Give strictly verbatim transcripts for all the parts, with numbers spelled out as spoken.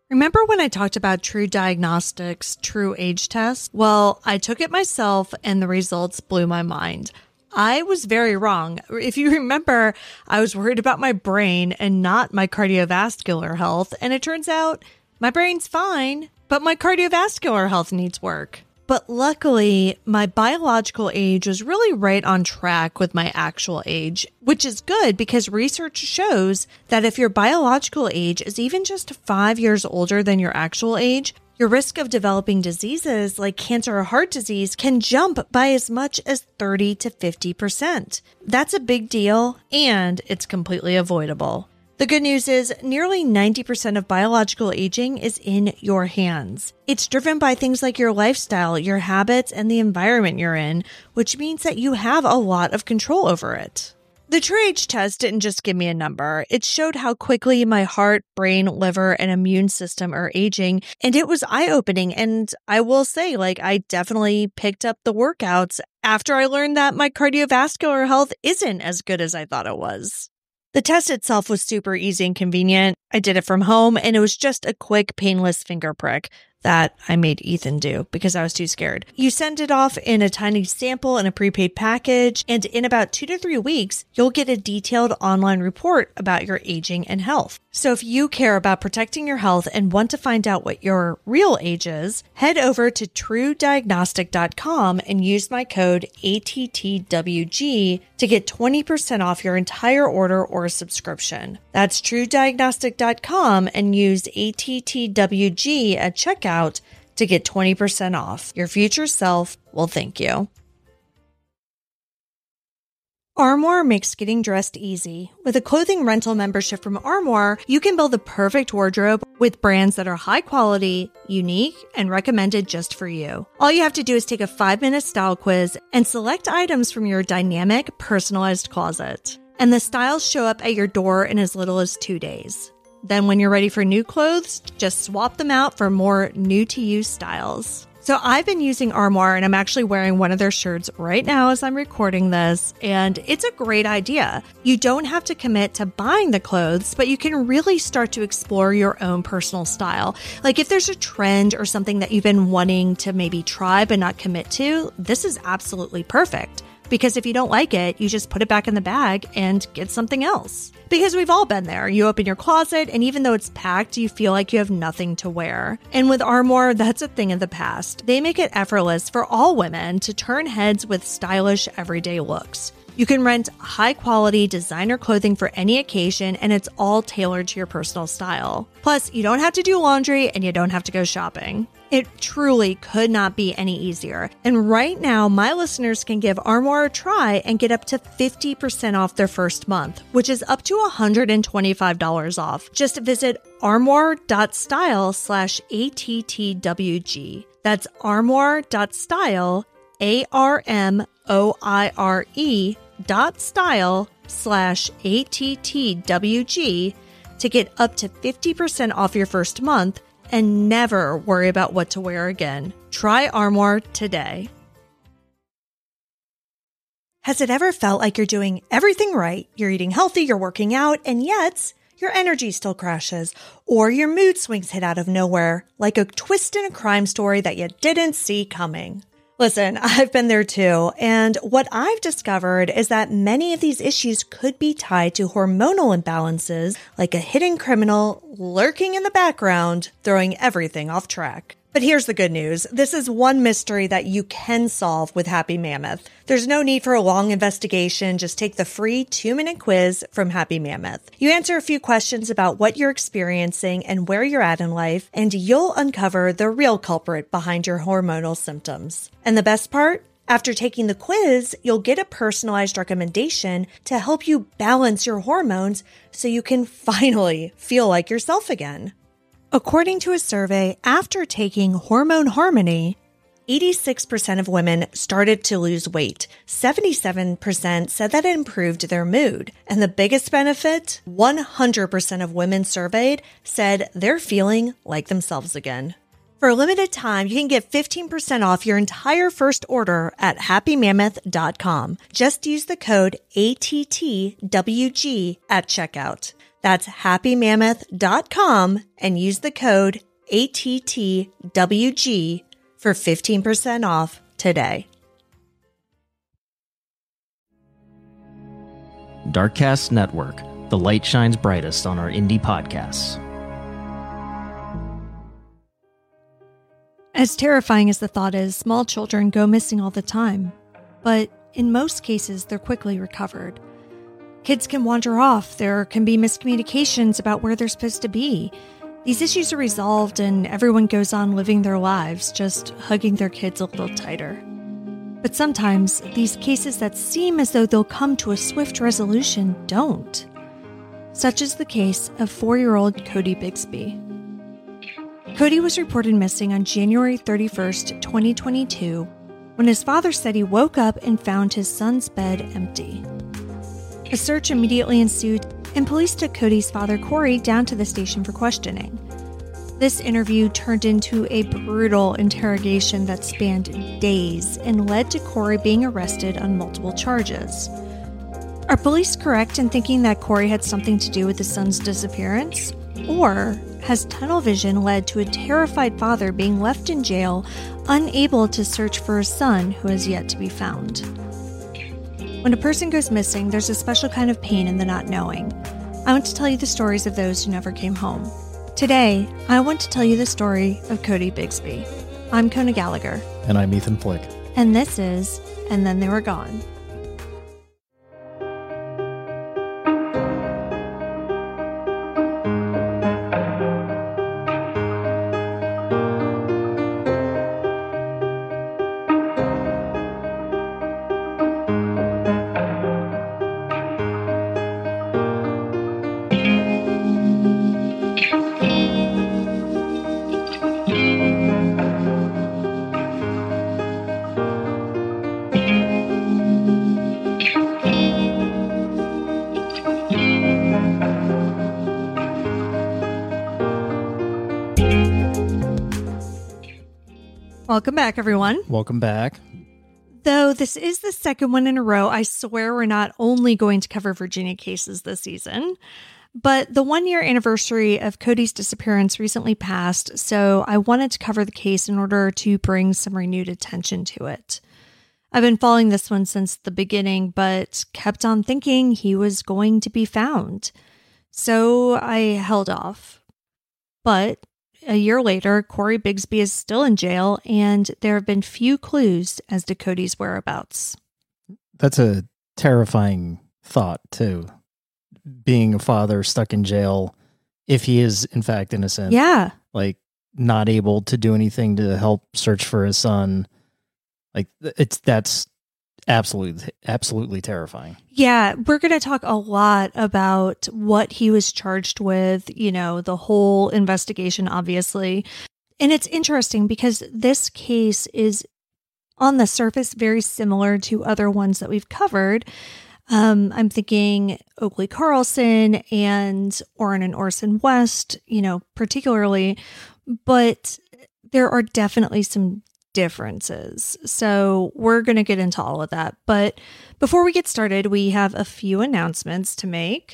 Remember when I talked about True Diagnostics' True Age Test? Well, I took it myself and the results blew my mind. I was very wrong. If you remember, I was worried about my brain and not my cardiovascular health, and it turns out my brain's fine, but my cardiovascular health needs work. But luckily, my biological age was really right on track with my actual age, which is good because research shows that if your biological age is even just five years older than your actual age, your risk of developing diseases like cancer or heart disease can jump by as much as thirty to fifty percent. That's a big deal, and it's completely avoidable. The good news is nearly ninety percent of biological aging is in your hands. It's driven by things like your lifestyle, your habits, and the environment you're in, which means that you have a lot of control over it. The True Age Test didn't just give me a number. It showed how quickly my heart, brain, liver, and immune system are aging, and it was eye-opening. And I will say, like, I definitely picked up the workouts after I learned that my cardiovascular health isn't as good as I thought it was. The test itself was super easy and convenient. I did it from home, and it was just a quick, painless finger prick that I made Ethan do because I was too scared. You send it off in a tiny sample in a prepaid package, and in about two to three weeks, you'll get a detailed online report about your aging and health. So if you care about protecting your health and want to find out what your real age is, head over to true diagnostic dot com and use my code A T T W G to get twenty percent off your entire order or subscription. That's true diagnostic dot com and use A T T W G at checkout to get twenty percent off. Your future self will thank you. Armoire makes getting dressed easy. With a clothing rental membership from Armoire, you can build the perfect wardrobe with brands that are high quality, unique, and recommended just for you. All you have to do is take a five-minute style quiz and select items from your dynamic, personalized closet. And the styles show up at your door in as little as two days. Then when you're ready for new clothes, just swap them out for more new-to-you styles. So I've been using Armoire, and I'm actually wearing one of their shirts right now as I'm recording this, and it's a great idea. You don't have to commit to buying the clothes, but you can really start to explore your own personal style. Like if there's a trend or something that you've been wanting to maybe try but not commit to, this is absolutely perfect. Because if you don't like it, you just put it back in the bag and get something else. Because we've all been there. You open your closet, and even though it's packed, you feel like you have nothing to wear. And with Armoire, that's a thing of the past. They make it effortless for all women to turn heads with stylish, everyday looks. You can rent high-quality designer clothing for any occasion, and it's all tailored to your personal style. Plus, you don't have to do laundry, and you don't have to go shopping. It truly could not be any easier. And right now, my listeners can give Armoire a try and get up to fifty percent off their first month, which is up to one hundred twenty-five dollars off. Just visit armoire.style slash ATTWG. That's armoire.style, A R M O I R E dot style slash A T T W G to get up to fifty percent off your first month and never worry about what to wear again. Try Armoire today. Has it ever felt like you're doing everything right? You're eating healthy, you're working out, and yet your energy still crashes, or your mood swings hit out of nowhere, like a twist in a crime story that you didn't see coming. Listen, I've been there too, and what I've discovered is that many of these issues could be tied to hormonal imbalances, like a hidden criminal lurking in the background, throwing everything off track. But here's the good news. This is one mystery that you can solve with Happy Mammoth. There's no need for a long investigation. Just take the free two-minute quiz from Happy Mammoth. You answer a few questions about what you're experiencing and where you're at in life, and you'll uncover the real culprit behind your hormonal symptoms. And the best part? After taking the quiz, you'll get a personalized recommendation to help you balance your hormones so you can finally feel like yourself again. According to a survey, after taking Hormone Harmony, eighty-six percent of women started to lose weight. seventy-seven percent said that it improved their mood. And the biggest benefit, one hundred percent of women surveyed said they're feeling like themselves again. For a limited time, you can get fifteen percent off your entire first order at happy mammoth dot com. Just use the code A T T W G at checkout. That's happy mammoth dot com and use the code A T T W G for fifteen percent off today. Darkcast Network, the light shines brightest on our indie podcasts. As terrifying as the thought is, small children go missing all the time. But in most cases, they're quickly recovered. Kids can wander off. There can be miscommunications about where they're supposed to be. These issues are resolved and everyone goes on living their lives, just hugging their kids a little tighter. But sometimes, these cases that seem as though they'll come to a swift resolution don't. Such is the case of four-year-old Cody Bigsby. Cody was reported missing on January thirty-first, twenty twenty-two, when his father said he woke up and found his son's bed empty. A search immediately ensued, and police took Cody's father, Corey, down to the station for questioning. This interview turned into a brutal interrogation that spanned days and led to Corey being arrested on multiple charges. Are police correct in thinking that Corey had something to do with his son's disappearance? Or has tunnel vision led to a terrified father being left in jail, unable to search for his son who has yet to be found? When a person goes missing, there's a special kind of pain in the not knowing. I want to tell you the stories of those who never came home. Today, I want to tell you the story of Cody Bigsby. I'm Kona Gallagher. And I'm Ethan Flick. And this is And Then They Were Gone. Welcome back, everyone. Welcome back. Though this is the second one in a row, I swear we're not only going to cover Virginia cases this season, but the one-year anniversary of Cody's disappearance recently passed, so I wanted to cover the case in order to bring some renewed attention to it. I've been following this one since the beginning, but kept on thinking he was going to be found, so I held off. But a year later, Corey Bigsby is still in jail, and there have been few clues as to Cody's whereabouts. That's a terrifying thought, too. Being a father stuck in jail, if he is, in fact, innocent. Yeah. Like, not able to do anything to help search for his son. Like, it's that's absolutely, absolutely terrifying. Yeah, we're going to talk a lot about what he was charged with, you know, the whole investigation, obviously. And it's interesting because this case is, on the surface, very similar to other ones that we've covered. Um, I'm thinking Oakley Carlson and Orrin and Orson West, you know, particularly. But there are definitely some differences. So we're going to get into all of that. But before we get started, we have a few announcements to make.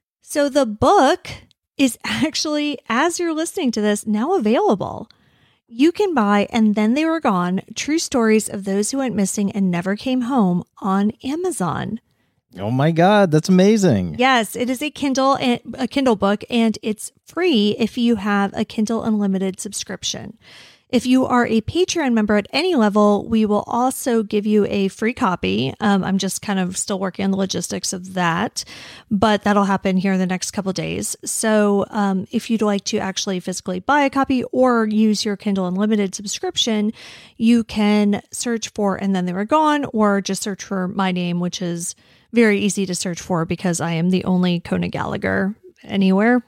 So the book is actually, as you're listening to this, now available. You can buy And Then They Were Gone, True Stories of Those Who Went Missing and Never Came Home on Amazon. Oh my God, that's amazing. Yes, it is a Kindle and a Kindle book, and it's free if you have a Kindle Unlimited subscription. If you are a Patreon member at any level, we will also give you a free copy. Um, I'm just kind of still working on the logistics of that, but that'll happen here in the next couple days. So um, if you'd like to actually physically buy a copy or use your Kindle Unlimited subscription, you can search for And Then They Were Gone, or just search for my name, which is very easy to search for because I am the only Kona Gallagher anywhere.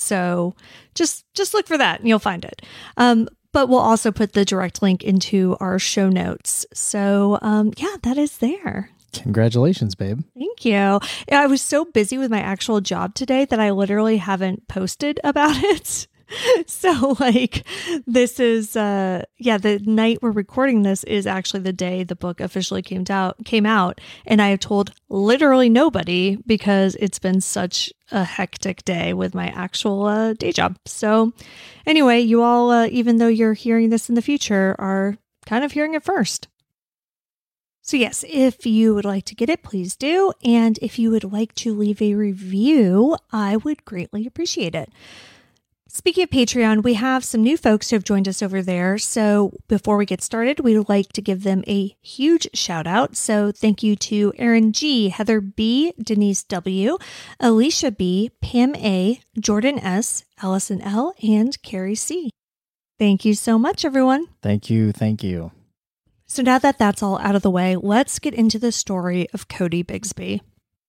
So just just look for that and you'll find it. Um, But we'll also put the direct link into our show notes. So, um, yeah, that is there. Congratulations, babe. Thank you. I was so busy with my actual job today that I literally haven't posted about it. So like this is uh yeah, the night we're recording this is actually the day the book officially came out came out and I have told literally nobody because it's been such a hectic day with my actual uh, day job. So anyway, you all uh, even though you're hearing this in the future are kind of hearing it first. So yes, if you would like to get it, please do. And if you would like to leave a review, I would greatly appreciate it. Speaking of Patreon, we have some new folks who have joined us over there. So before we get started, we'd like to give them a huge shout out. So thank you to Aaron G, Heather B, Denise W, Alicia B, Pam A, Jordan S, Allison L, and Carrie C. Thank you so much, everyone. Thank you. Thank you. So now that that's all out of the way, let's get into the story of Cody Bigsby.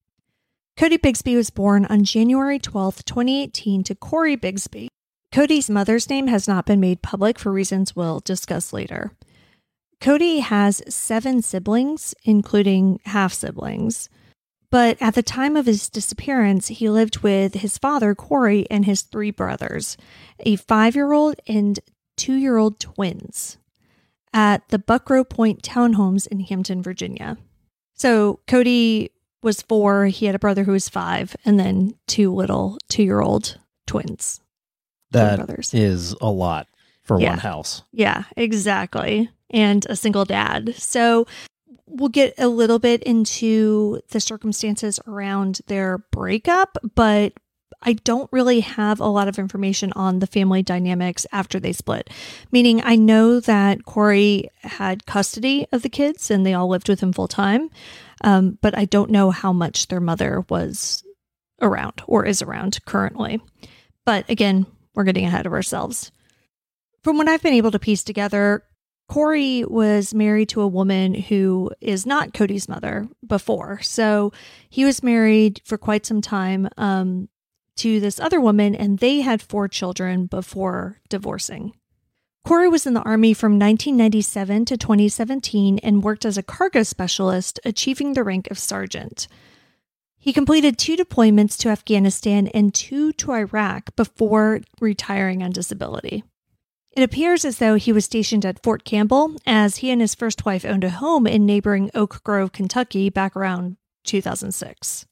Cody Bigsby was born on January twelfth, twenty eighteen to Corey Bigsby. Cody's mother's name has not been made public for reasons we'll discuss later. Cody has seven siblings, including half-siblings. But at the time of his disappearance, he lived with his father, Corey, and his three brothers, a five-year-old and two-year-old twins, at the Buckrow Point Townhomes in Hampton, Virginia. So Cody was four, he had a brother who was five, and then two little two-year-old twins. That brothers. is a lot for Yeah. one house. Yeah, exactly. And a single dad. So we'll get a little bit into the circumstances around their breakup, but I don't really have a lot of information on the family dynamics after they split. Meaning I know that Corey had custody of the kids and they all lived with him full time. Um, but I don't know how much their mother was around or is around currently. But again, we're getting ahead of ourselves. From what I've been able to piece together, Corey was married to a woman who is not Cody's mother before. So he was married for quite some time um, to this other woman, and they had four children before divorcing. Corey was in the Army from nineteen ninety-seven to twenty seventeen and worked as a cargo specialist, achieving the rank of sergeant. He completed two deployments to Afghanistan and two to Iraq before retiring on disability. It appears as though he was stationed at Fort Campbell, as he and his first wife owned a home in neighboring Oak Grove, Kentucky, back around two thousand six.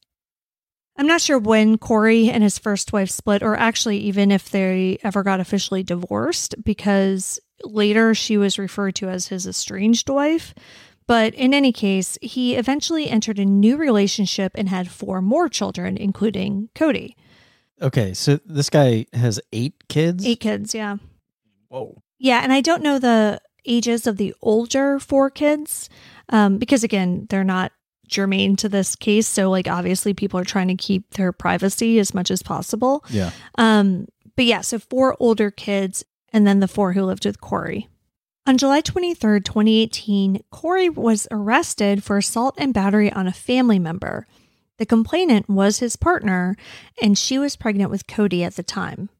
I'm not sure when Corey and his first wife split, or actually even if they ever got officially divorced, because later she was referred to as his estranged wife. But in any case, he eventually entered a new relationship and had four more children, including Cody. Okay, so this guy has eight kids? Eight kids, yeah. Whoa. Yeah, and I don't know the ages of the older four kids, um, because again, they're not germane to this case. So like, obviously people are trying to keep their privacy as much as possible. Yeah. Um, but yeah, so four older kids and then the four who lived with Corey. On July twenty-third, twenty eighteen, Corey was arrested for assault and battery on a family member. The complainant was his partner, and she was pregnant with Cody at the time.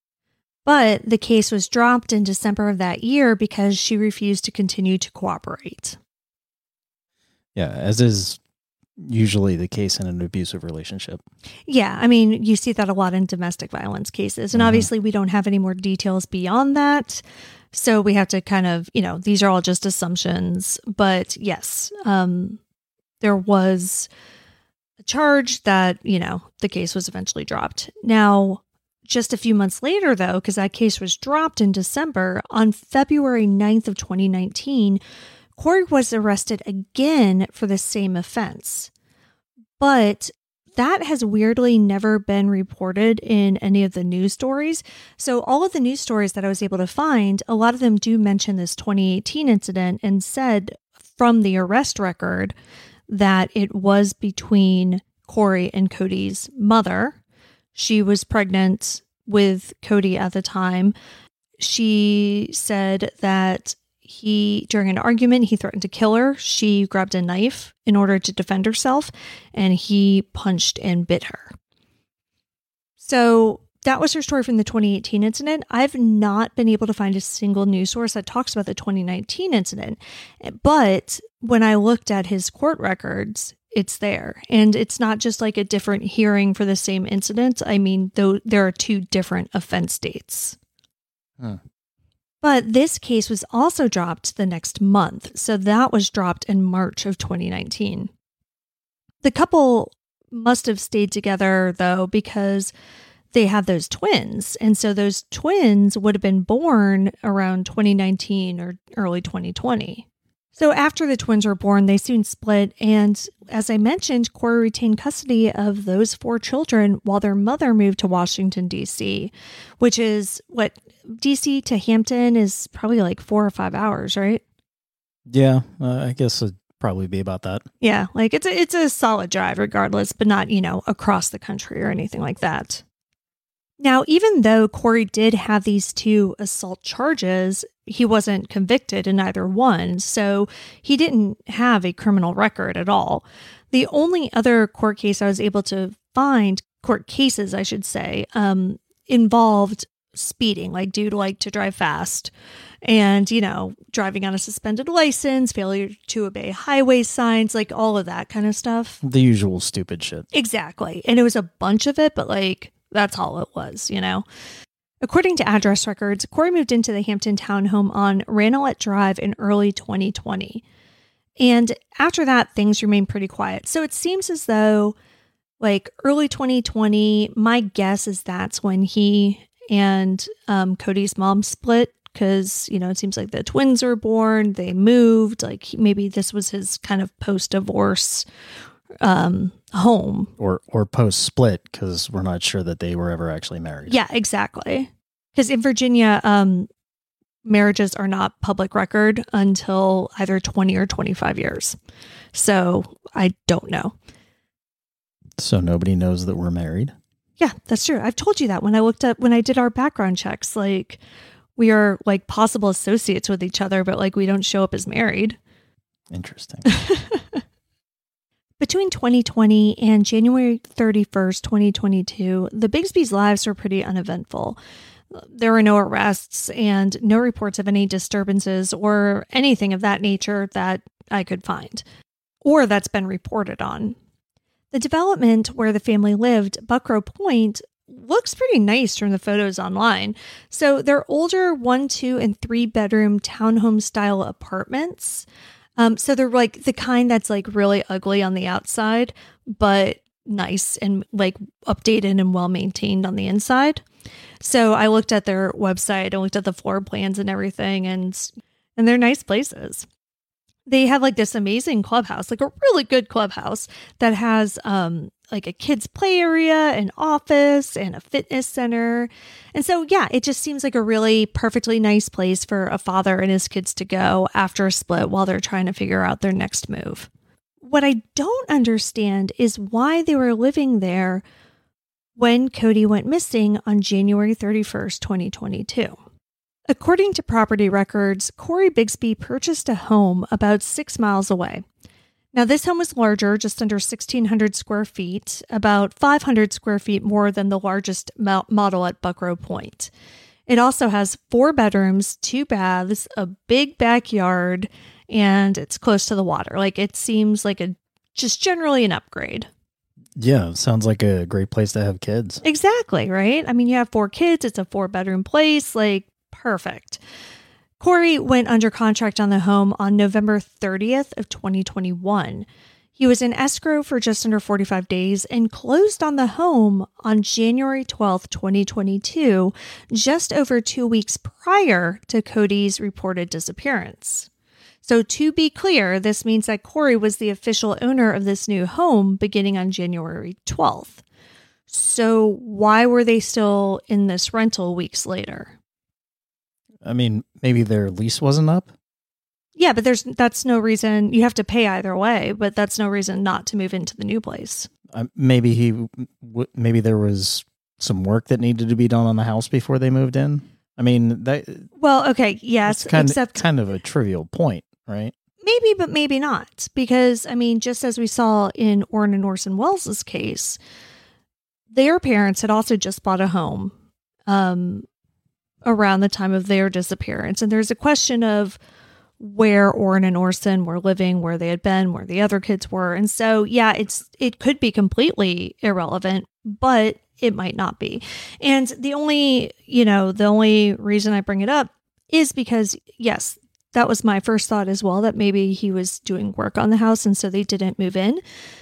But the case was dropped in December of that year because she refused to continue to cooperate. Yeah, as is usually the case in an abusive relationship. Yeah, I mean, you see that a lot in domestic violence cases. And Mhm. obviously, we don't have any more details beyond that. So we have to kind of, you know, these are all just assumptions. But yes, um, there was a charge that, you know, the case was eventually dropped. Now, just a few months later, though, because that case was dropped in December, on February ninth of twenty nineteen, Corey was arrested again for the same offense. But that has weirdly never been reported in any of the news stories. So all of the news stories that I was able to find, a lot of them do mention this twenty eighteen incident and said from the arrest record that it was between Corey and Cody's mother. She was pregnant with Cody at the time. She said that he, during an argument, he threatened to kill her. She grabbed a knife in order to defend herself, and he punched and bit her. So that was her story from the twenty eighteen incident. I've not been able to find a single news source that talks about the twenty nineteen incident. But when I looked at his court records, it's there. And it's not just like a different hearing for the same incident. I mean, though there are two different offense dates. Huh. But this case was also dropped the next month. So that was dropped in March of twenty nineteen. The couple must have stayed together, though, because they had those twins. And so those twins would have been born around twenty nineteen or early twenty twenty. So after the twins were born, they soon split. And as I mentioned, Corey retained custody of those four children while their mother moved to Washington, D C, which is what D C to Hampton is probably like four or five hours, right? Yeah, uh, I guess it'd probably be about that. Yeah, like it's a, it's a solid drive regardless, but not, you know, across the country or anything like that. Now, even though Corey did have these two assault charges, he wasn't convicted in either one, so he didn't have a criminal record at all. The only other court case I was able to find, court cases, I should say, um, involved speeding, like dude liked to drive fast and, you know, driving on a suspended license, failure to obey highway signs, like all of that kind of stuff. The usual stupid shit. Exactly. And it was a bunch of it, but like, that's all it was, you know? According to address records, Corey moved into the Hampton townhome on Ranelette Drive in early twenty twenty. And after that, things remained pretty quiet. So it seems as though, like, early twenty twenty, my guess is that's when he and um, Cody's mom split because, you know, it seems like the twins were born, they moved, like maybe this was his kind of post-divorce um home or or post split, because we're not sure that they were ever actually married. Yeah, exactly. Because in Virginia, um marriages are not public record until either twenty or twenty-five years. So I don't know. So nobody knows that we're married? Yeah, that's true. I've told you that when I looked up, when I did our background checks, like we are like possible associates with each other, but like we don't show up as married. Interesting. Between twenty twenty and January thirty-first, twenty twenty-two, the Bigsby's lives were pretty uneventful. There were no arrests and no reports of any disturbances or anything of that nature that I could find, or that's been reported on. The development where the family lived, Buckrow Point, looks pretty nice from the photos online. So they're older one, two, and three bedroom townhome style apartments. Um, so they're like the kind that's like really ugly on the outside, but nice and like updated and well maintained on the inside. So I looked at their website, I looked at the floor plans and everything, and and they're nice places. They have like this amazing clubhouse, like a really good clubhouse that has um like a kids play area, an office, and a fitness center. And so, yeah, it just seems like a really perfectly nice place for a father and his kids to go after a split while they're trying to figure out their next move. What I don't understand is why they were living there when Cody went missing on January thirty-first, twenty twenty-two. According to property records, Corey Bigsby purchased a home about six miles away. Now, this home was larger, just under sixteen hundred square feet, about five hundred square feet more than the largest model at Buckrow Point. It also has four bedrooms, two baths, a big backyard, and it's close to the water. Like, it seems like a just generally an upgrade. Yeah, sounds like a great place to have kids. Exactly, right? I mean, you have four kids, it's a four-bedroom place, like, perfect. Corey went under contract on the home on November thirtieth of twenty twenty-one. He was in escrow for just under forty-five days and closed on the home on January twelfth, twenty twenty-two, just over two weeks prior to Cody's reported disappearance. So to be clear, this means that Corey was the official owner of this new home beginning on January twelfth. So why were they still in this rental weeks later? I mean, maybe their lease wasn't up? Yeah, but there's that's no reason. You have to pay either way, but that's no reason not to move into the new place. Uh, maybe he, w- maybe there was some work that needed to be done on the house before they moved in. I mean, that. Well, okay, yes, it's kind except of, kind of a trivial point, right? Maybe, but maybe not, because I mean, just as we saw in Orrin and Orson Welles' case, their parents had also just bought a home um, around the time of their disappearance, and there's a question of where Orrin and Orson were living, where they had been, where the other kids were. And so, yeah, it's it could be completely irrelevant, but it might not be. And the only, you know, the only reason I bring it up is because, yes, that was my first thought as well, that maybe he was doing work on the house and so they didn't move in.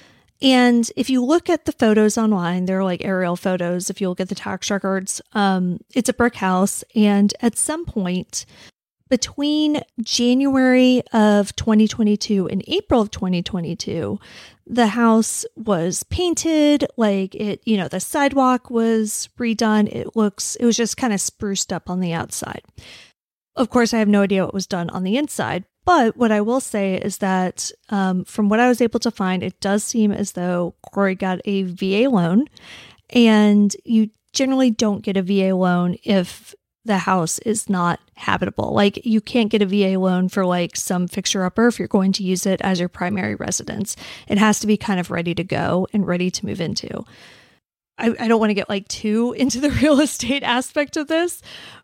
And if you look at the photos online, they're like aerial photos. If you look at the tax records, um, it's a brick house. And at some point between January of twenty twenty-two and April of twenty twenty-two, the house was painted, like it, you know, the sidewalk was redone. It looks, it was just kind of spruced up on the outside. Of course, I have no idea what was done on the inside. But what I will say is that um, from what I was able to find, it does seem as though Corey got a V A loan, and you generally don't get a V A loan if the house is not habitable. Like, you can't get a V A loan for like some fixer-upper if you're going to use it as your primary residence. It has to be kind of ready to go and ready to move into. I, I don't want to get like too into the real estate aspect of this,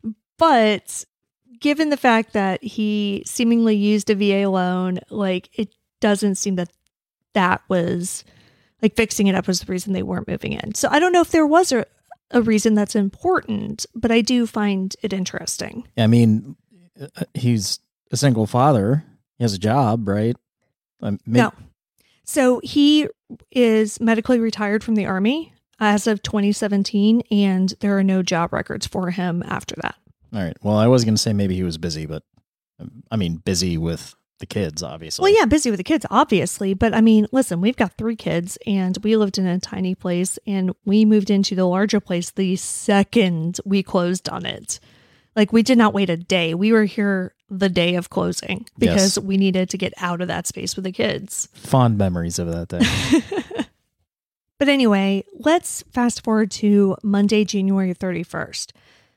but given the fact that he seemingly used a V A loan, like, it doesn't seem that that was, like, fixing it up was the reason they weren't moving in. So I don't know if there was a, a reason that's important, but I do find it interesting. I mean, he's a single father. He has a job, right? Um, maybe- no. So he is medically retired from the Army as of twenty seventeen, and there are no job records for him after that. All right. Well, I was going to say maybe he was busy, but I mean, busy with the kids, obviously. Well, yeah, busy with the kids, obviously. But I mean, listen, we've got three kids and we lived in a tiny place, and we moved into the larger place the second we closed on it. Like, we did not wait a day. We were here the day of closing because Yes. we needed to get out of that space with the kids. Fond memories of that day. But anyway, let's fast forward to Monday, January thirty-first.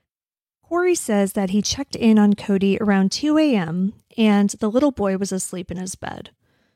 Corey says that he checked in on Cody around two a.m. and the little boy was asleep in his bed.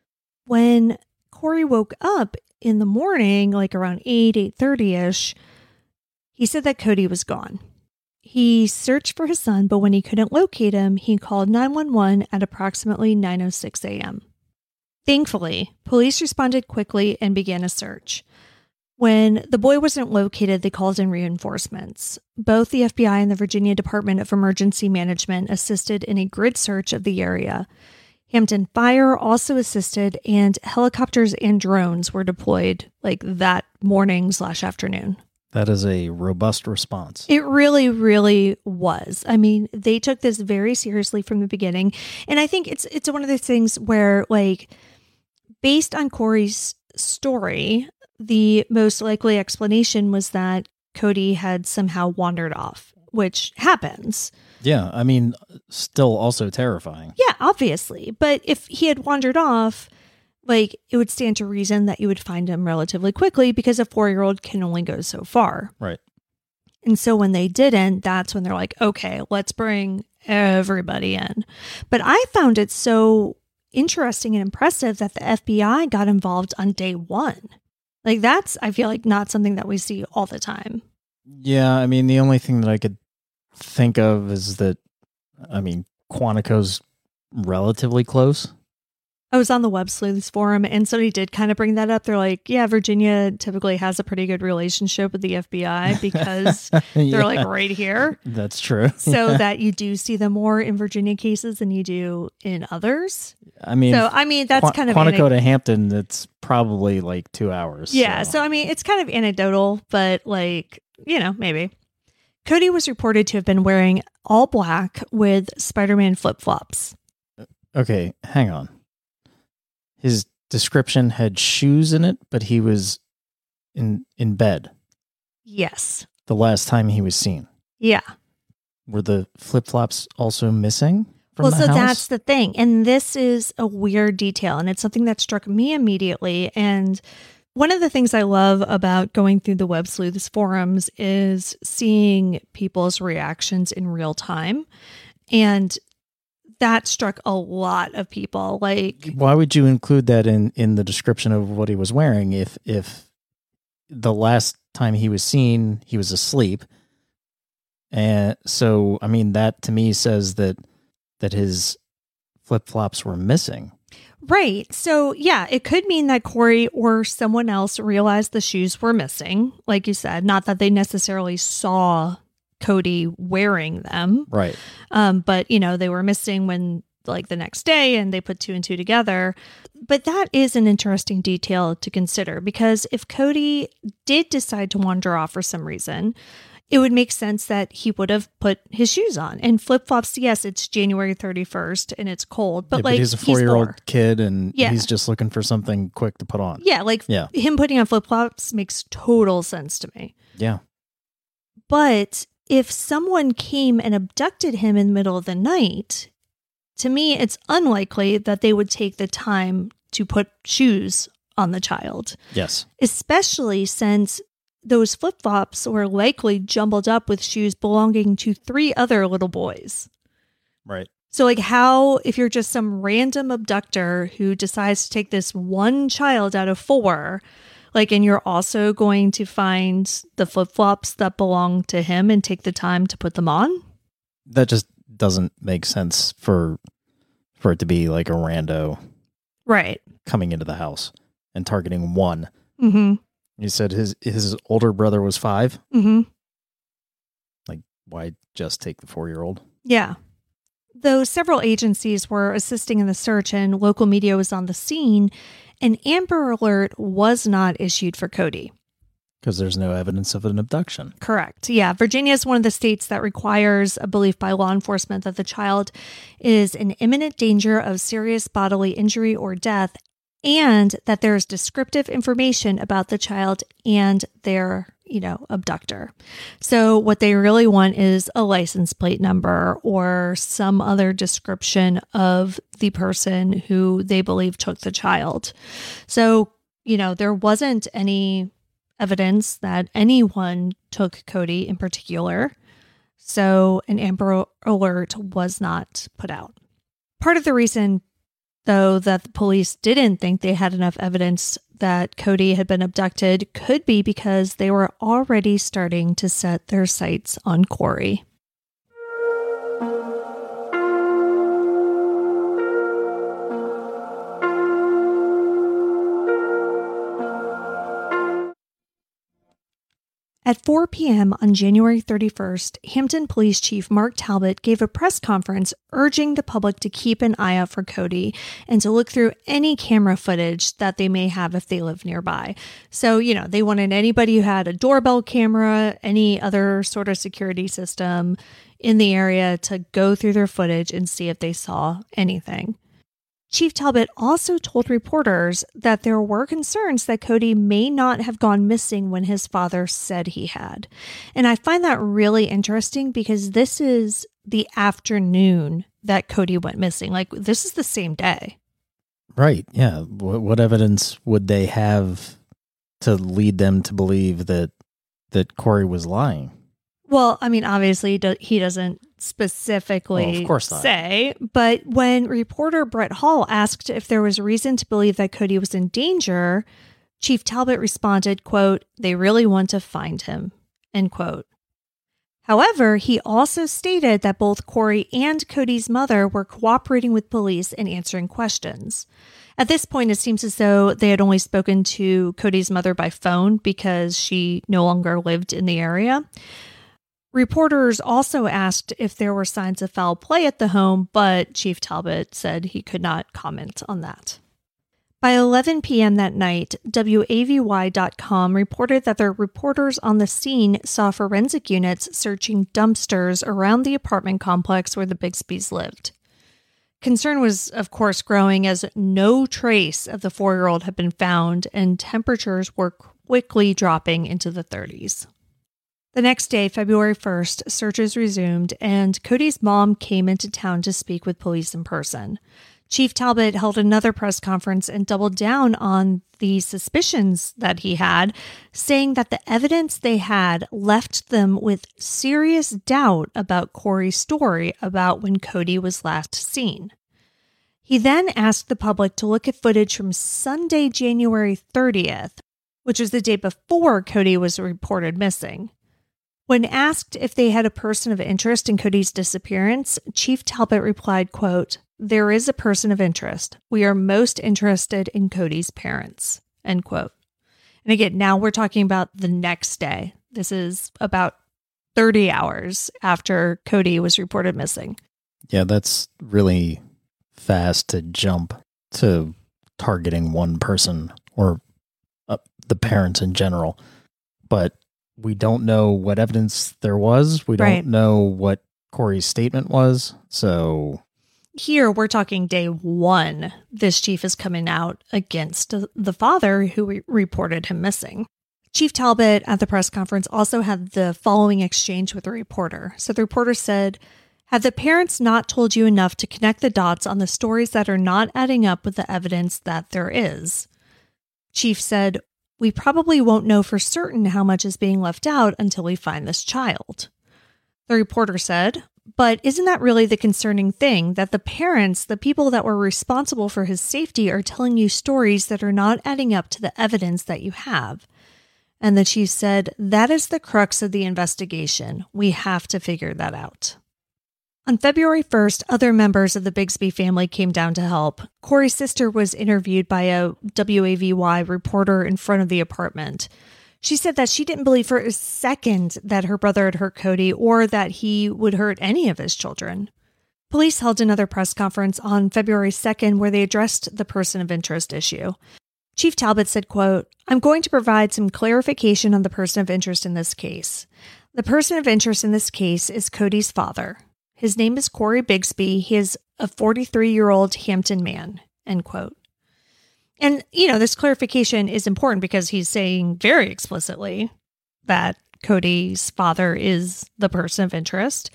When Corey woke up in the morning, like around eight, eight thirty-ish, he said that Cody was gone. He searched for his son, but when he couldn't locate him, he called nine one one at approximately nine oh six a.m. Thankfully, police responded quickly and began a search. When the boy wasn't located, they called in reinforcements. Both the F B I and the Virginia Department of Emergency Management assisted in a grid search of the area. Hampton Fire also assisted, and helicopters and drones were deployed like that morning slash afternoon. That is a robust response. It really, really was. I mean, they took this very seriously from the beginning. And I think it's it's one of those things where, like, based on Corey's story, the most likely explanation was that Cody had somehow wandered off, which happens. Yeah, I mean, still also terrifying. Yeah, obviously. But if he had wandered off, like, it would stand to reason that you would find him relatively quickly because a four-year-old can only go so far. Right. And so when they didn't, that's when they're like, okay, let's bring everybody in. But I found it so interesting and impressive that the F B I got involved on day one. Like, that's, I feel like, not something that we see all the time. Yeah, I mean, the only thing that I could think of is that, I mean, Quantico's relatively close. I was on the Web Sleuths forum, and somebody did kind of bring that up. They're like, yeah, Virginia typically has a pretty good relationship with the F B I because Yeah, they're like right here. That's true. So that you do see them more in Virginia cases than you do in others. I mean, So, I mean, that's Qu- kind of... Quantico anec- to Hampton, that's probably like two hours. Yeah, so. I mean, it's kind of anecdotal, but like, you know, maybe. Cody was reported to have been wearing all black with Spider-Man flip-flops. Okay, hang on. His description had shoes in it, but he was in in bed Yes. the last time he was seen. Yeah. Were the flip-flops also missing from Well, the so house? that's the thing. And this is a weird detail, and it's something that struck me immediately. And one of the things I love about going through the Web Sleuths forums is seeing people's reactions in real time. And that struck a lot of people. Like, Why would you include that in, in the description of what he was wearing if if the last time he was seen, he was asleep? And so, I mean, that to me says that that his flip-flops were missing. Right. So, yeah, it could mean that Corey or someone else realized the shoes were missing, like you said, not that they necessarily saw Cody wearing them. Right. Um, but, you know, they were missing when, like, the next day, and they put two and two together. But that is an interesting detail to consider, because if Cody did decide to wander off for some reason, it would make sense that he would have put his shoes on and flip-flops. Yes, it's January thirty-first and it's cold, but Yeah, like but he's a four-year-old four. kid, and Yeah. he's just looking for something quick to put on. Yeah, like Yeah. him putting on flip-flops makes total sense to me. Yeah. But if someone came and abducted him in the middle of the night, to me, it's unlikely that they would take the time to put shoes on the child, Yes. especially since those flip-flops were likely jumbled up with shoes belonging to three other little boys. Right. So, like, how, if you're just some random abductor who decides to take this one child out of four, like, and you're also going to find the flip-flops that belong to him and take the time to put them on? That just doesn't make sense for for it to be like a rando Right. coming into the house and targeting one. Mm-hmm. You said his his older brother was five. Mm-hmm. Like, why just take the four-year-old? Yeah. Though several agencies were assisting in the search and local media was on the scene, an Amber Alert was not issued for Cody. Because there's no evidence of an abduction. Correct. Yeah. Virginia is one of the states that requires a belief by law enforcement that the child is in imminent danger of serious bodily injury or death, and that there's descriptive information about the child and their, you know, abductor. So what they really want is a license plate number or some other description of the person who they believe took the child. So, you know, there wasn't any evidence that anyone took Cody in particular. So an Amber Alert was not put out. Part of the reason, though, that the police didn't think they had enough evidence that Cody had been abducted could be because they were already starting to set their sights on Corey. At four p.m. on January thirty-first, Hampton Police Chief Mark Talbot gave a press conference urging the public to keep an eye out for Cody and to look through any camera footage that they may have if they live nearby. So, you know, they wanted anybody who had a doorbell camera, any other sort of security system in the area to go through their footage and see if they saw anything. Chief Talbot also told reporters that there were concerns that Cody may not have gone missing when his father said he had. And I find that really interesting because this is the afternoon that Cody went missing. Like, this is the same day. Right. Yeah. What, what evidence would they have to lead them to believe that that Corey was lying? Well, I mean, obviously he doesn't specifically well, of course not. say, but when reporter Brett Hall asked if there was reason to believe that Cody was in danger, Chief Talbot responded, quote, "They really want to find him," end quote. However, he also stated that both Corey and Cody's mother were cooperating with police and answering questions. At this point, it seems as though they had only spoken to Cody's mother by phone because she no longer lived in the area. Reporters also asked if there were signs of foul play at the home, but Chief Talbot said he could not comment on that. By eleven p.m. that night, W A V Y dot com reported that their reporters on the scene saw forensic units searching dumpsters around the apartment complex where the Bixbys lived. Concern was, of course, growing as no trace of the four-year-old had been found and temperatures were quickly dropping into the thirties. The next day, February first, searches resumed, and Cody's mom came into town to speak with police in person. Chief Talbot held another press conference and doubled down on the suspicions that he had, saying that the evidence they had left them with serious doubt about Corey's story about when Cody was last seen. He then asked the public to look at footage from Sunday, January thirtieth, which was the day before Cody was reported missing. When asked if they had a person of interest in Cody's disappearance, Chief Talbot replied, quote, There is a person of interest. We are most interested in Cody's parents, end quote. And again, now we're talking about the next day. This is about thirty hours after Cody was reported missing. Yeah, that's really fast to jump to targeting one person or uh, the parents in general. But we don't know what evidence there was. We don't Right. know what Corey's statement was. So Here, we're talking day one. This chief is coming out against the father who re- reported him missing. Chief Talbot at the press conference also had the following exchange with the reporter. So the reporter said, "Have the parents not told you enough to connect the dots on the stories that are not adding up with the evidence that there is?" Chief said, "We probably won't know for certain how much is being left out until we find this child." The reporter said, "But isn't that really the concerning thing, that the parents, the people that were responsible for his safety, are telling you stories that are not adding up to the evidence that you have?" And the chief said, "That is the crux of the investigation. We have to figure that out." On February first, other members of the Bigsby family came down to help. Corey's sister was interviewed by a W A V Y reporter in front of the apartment. She said that she didn't believe for a second that her brother had hurt Cody or that he would hurt any of his children. Police held another press conference on February second where they addressed the person of interest issue. Chief Talbot said, quote, "I'm going to provide some clarification on the person of interest in this case. The person of interest in this case is Cody's father. His name is Corey Bigsby. He is a forty-three-year-old Hampton man," end quote. And, you know, this clarification is important because he's saying very explicitly that Cody's father is the person of interest.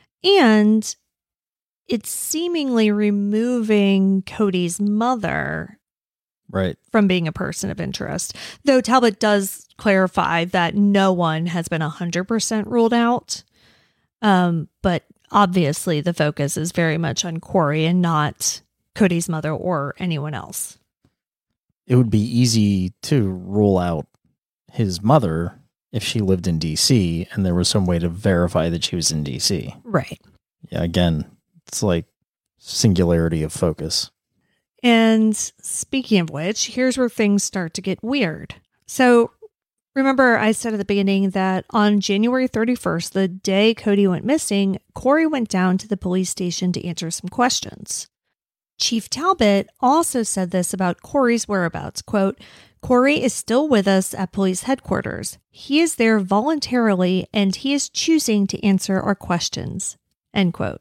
And it's seemingly removing Cody's mother right. from being a person of interest. Though Talbot does clarify that no one has been one hundred percent ruled out. Um, but obviously the focus is very much on Corey and not Cody's mother or anyone else. It would be easy to rule out his mother if she lived in D C and there was some way to verify that she was in D C. Right. Yeah, again, it's like singularity of focus. And speaking of which, here's where things start to get weird. So remember I said at the beginning that on January thirty-first, the day Cody went missing, Corey went down to the police station to answer some questions. Chief Talbot also said this about Corey's whereabouts, quote, "Corey is still with us at police headquarters. He is there voluntarily and he is choosing to answer our questions," end quote.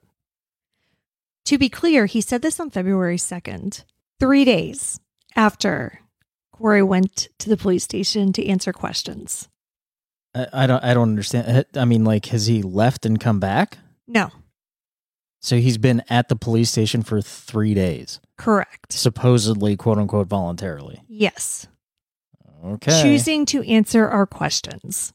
To be clear, he said this on February second, three days after Corey went to the police station to answer questions. I, I don't I don't understand. I mean, like, has he left and come back? No. So he's been at the police station for three days. Correct. Supposedly, quote unquote, voluntarily. Yes. Okay. Choosing to answer our questions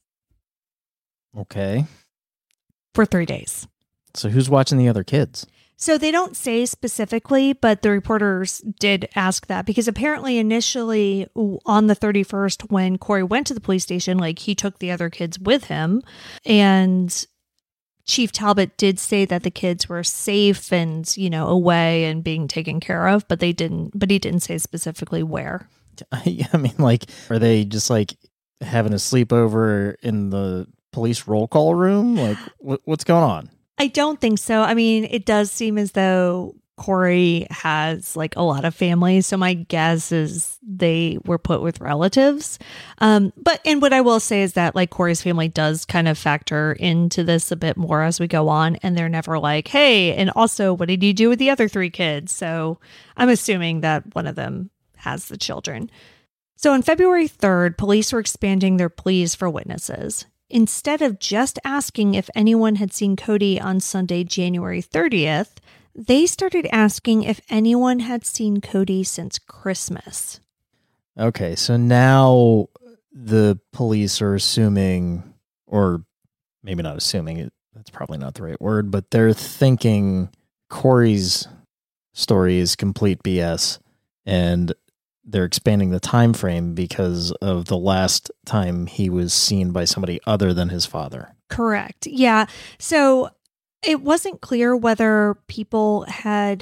Okay. for three days. So who's watching the other kids? So they don't say specifically, but the reporters did ask that because apparently initially on the thirty-first, when Corey went to the police station, like he took the other kids with him, and Chief Talbot did say that the kids were safe and, you know, away and being taken care of, but they didn't, but he didn't say specifically where. I mean, like, are they just like having a sleepover in the police roll call room? Like, what, what's going on? I don't think so. I mean, it does seem as though Corey has like a lot of family. So my guess is they were put with relatives. Um, but, and what I will say is that like Corey's family does kind of factor into this a bit more as we go on. And they're never like, hey, and also what did you do with the other three kids? So I'm assuming that one of them has the children. So on February third, police were expanding their pleas for witnesses. Instead of just asking if anyone had seen Cody on Sunday, January thirtieth, they started asking if anyone had seen Cody since Christmas. Okay, so now the police are assuming, or maybe not assuming, it, that's probably not the right word, but they're thinking Corey's story is complete B S, and they're expanding the time frame because of the last time he was seen by somebody other than his father. Correct. Yeah. So it wasn't clear whether people had,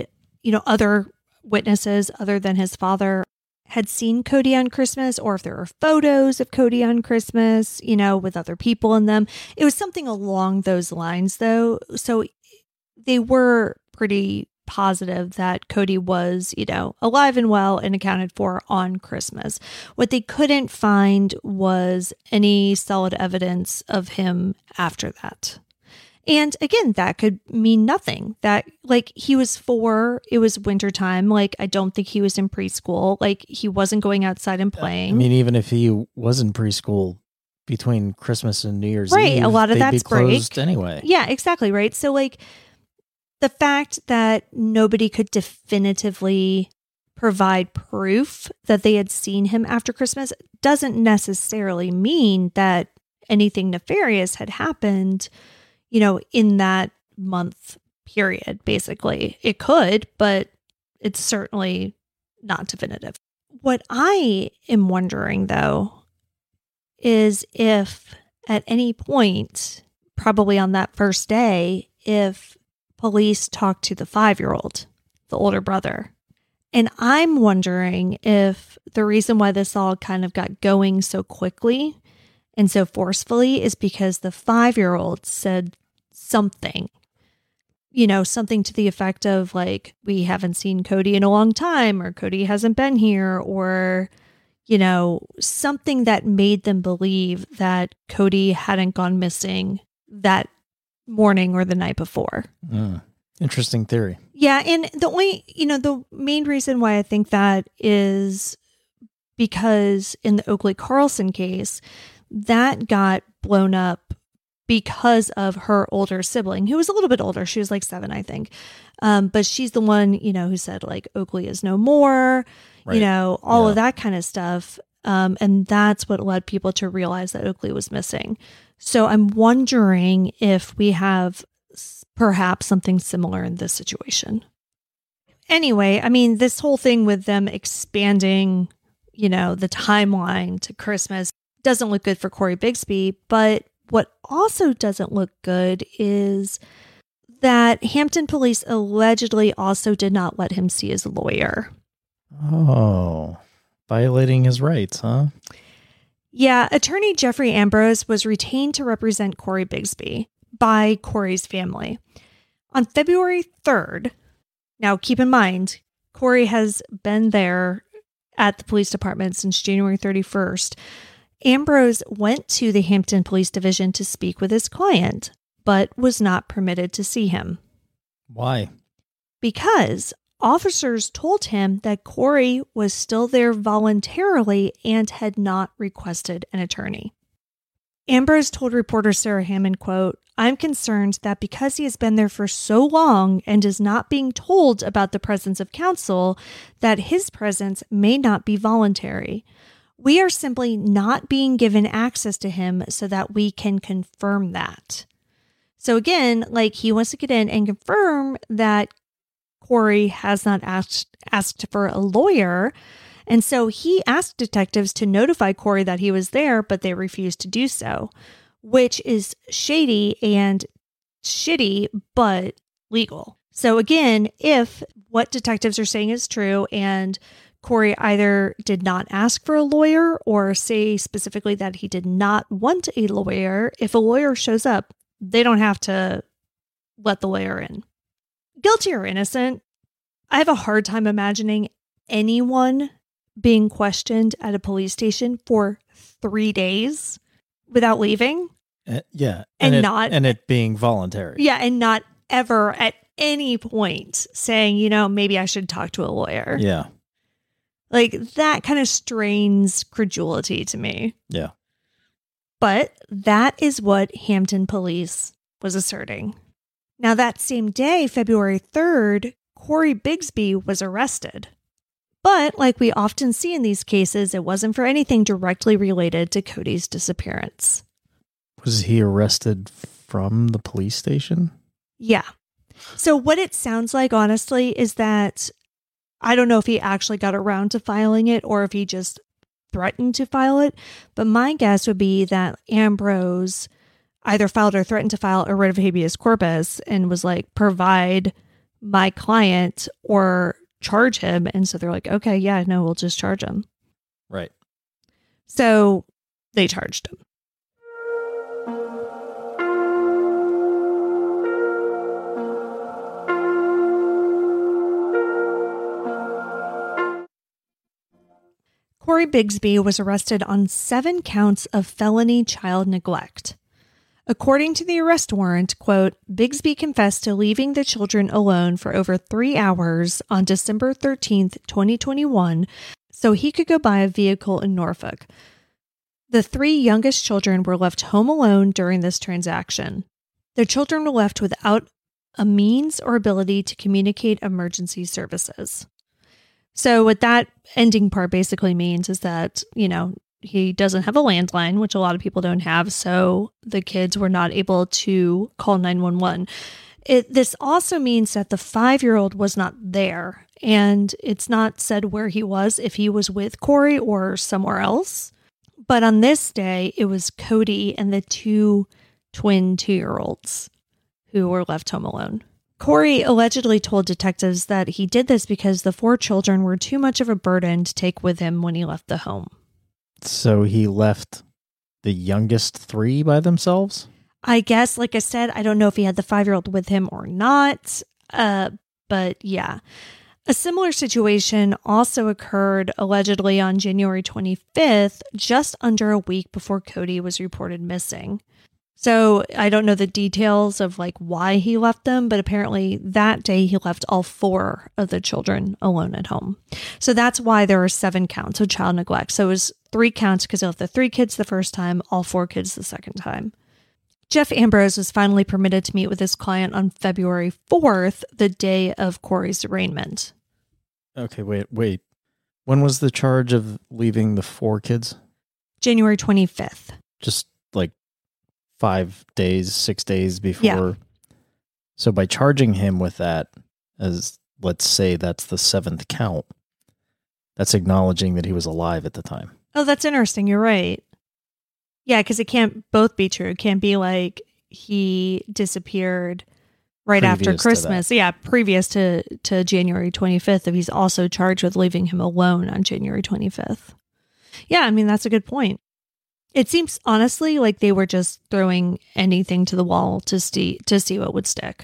you know, other witnesses other than his father had seen Cody on Christmas, or if there were photos of Cody on Christmas, you know, with other people in them. It was something along those lines, though. So they were pretty positive that Cody was, you know, alive and well and accounted for on Christmas. What they couldn't find was any solid evidence of him after that. And again, that could mean nothing. That, like, he was four, it was wintertime. Like, I don't think he was in preschool. Like, he wasn't going outside and playing. I mean, even if he was in preschool between Christmas and New Year's right, Eve, a lot of they'd that's be closed break. anyway. Yeah, exactly, right? So, like, the fact that nobody could definitively provide proof that they had seen him after Christmas doesn't necessarily mean that anything nefarious had happened, you know, in that month period, basically. It could, but it's certainly not definitive. What I am wondering, though, is if at any point, probably on that first day, if police talked to the five-year-old, the older brother. And I'm wondering if the reason why this all kind of got going so quickly and so forcefully is because the five-year-old said something, you know, something to the effect of, like, we haven't seen Cody in a long time, or Cody hasn't been here, or, you know, something that made them believe that Cody hadn't gone missing that morning or the night before. Mm, interesting theory. Yeah. And the only, you know, the main reason why I think that is because in the Oakley Carlson case, that got blown up because of her older sibling, who was a little bit older. She was like seven, I think. Um, but she's the one, you know, who said, like, Oakley is no more, right. you know, all yeah. of that kind of stuff. Um, and that's what led people to realize that Oakley was missing. So I'm wondering if we have perhaps something similar in this situation. Anyway, I mean, this whole thing with them expanding, you know, the timeline to Christmas doesn't look good for Corey Bigsby. But what also doesn't look good is that Hampton police allegedly also did not let him see his lawyer. Oh, violating his rights, huh? Yeah, attorney Jeffrey Ambrose was retained to represent Corey Bigsby by Corey's family. On February third, now keep in mind, Corey has been there at the police department since January thirty-first. Ambrose went to the Hampton Police Division to speak with his client, but was not permitted to see him. Why? Because officers told him that Corey was still there voluntarily and had not requested an attorney. Ambrose told reporter Sarah Hammond, quote, "I'm concerned that because he has been there for so long and is not being told about the presence of counsel, that his presence may not be voluntary. We are simply not being given access to him so that we can confirm that." So again, like, he wants to get in and confirm that Corey has not asked asked for a lawyer. And so he asked detectives to notify Corey that he was there, but they refused to do so, which is shady and shitty, but legal. So again, if what detectives are saying is true and Corey either did not ask for a lawyer or say specifically that he did not want a lawyer, if a lawyer shows up, they don't have to let the lawyer in. Guilty or innocent, I have a hard time imagining anyone being questioned at a police station for three days without leaving. Uh, yeah. And, and it, not. And it being voluntary. Yeah. And not ever at any point saying, you know, maybe I should talk to a lawyer. Yeah. Like, that kind of strains credulity to me. Yeah. But that is what Hampton police was asserting. Now, that same day, February third, Corey Bigsby was arrested. But like we often see in these cases, it wasn't for anything directly related to Cody's disappearance. Was he arrested from the police station? Yeah. So what it sounds like, honestly, is that I don't know if he actually got around to filing it or if he just threatened to file it. But my guess would be that Ambrose either filed or threatened to file a writ of habeas corpus and was like, provide my client or charge him. And so they're like, okay, yeah, no, we'll just charge him. Right. So they charged him. Corey Bigsby was arrested on seven counts of felony child neglect. According to the arrest warrant, quote, Bigsby confessed to leaving the children alone for over three hours on December thirteenth, twenty twenty-one, so he could go buy a vehicle in Norfolk. The three youngest children were left home alone during this transaction. The children were left without a means or ability to communicate emergency services. So what that ending part basically means is that, you know, he doesn't have a landline, which a lot of people don't have. So the kids were not able to call nine one one. It, this also means that the five-year-old was not there. And it's not said where he was, if he was with Corey or somewhere else. But on this day, it was Cody and the two twin two-year-olds who were left home alone. Corey allegedly told detectives that he did this because the four children were too much of a burden to take with him when he left the home. So he left the youngest three by themselves? I guess, like I said, I don't know if he had the five-year-old with him or not, uh, but yeah. A similar situation also occurred allegedly on January twenty-fifth, just under a week before Cody was reported missing. So I don't know the details of like why he left them, but apparently that day he left all four of the children alone at home. So that's why there are seven counts of child neglect. So it was three counts because he left the three kids the first time, all four kids the second time. Jeff Ambrose was finally permitted to meet with his client on February fourth, the day of Corey's arraignment. Okay, wait, wait. When was the charge of leaving the four kids? January twenty-fifth. Just like five days, six days before. Yeah. So by charging him with that, as let's say that's the seventh count, that's acknowledging that he was alive at the time. Oh, that's interesting. You're right. Yeah, because it can't both be true. It can't be like he disappeared right Previous after Christmas. Yeah, previous to, to January twenty-fifth, if he's also charged with leaving him alone on January twenty-fifth. Yeah, I mean, that's a good point. It seems honestly like they were just throwing anything to the wall to see to see what would stick.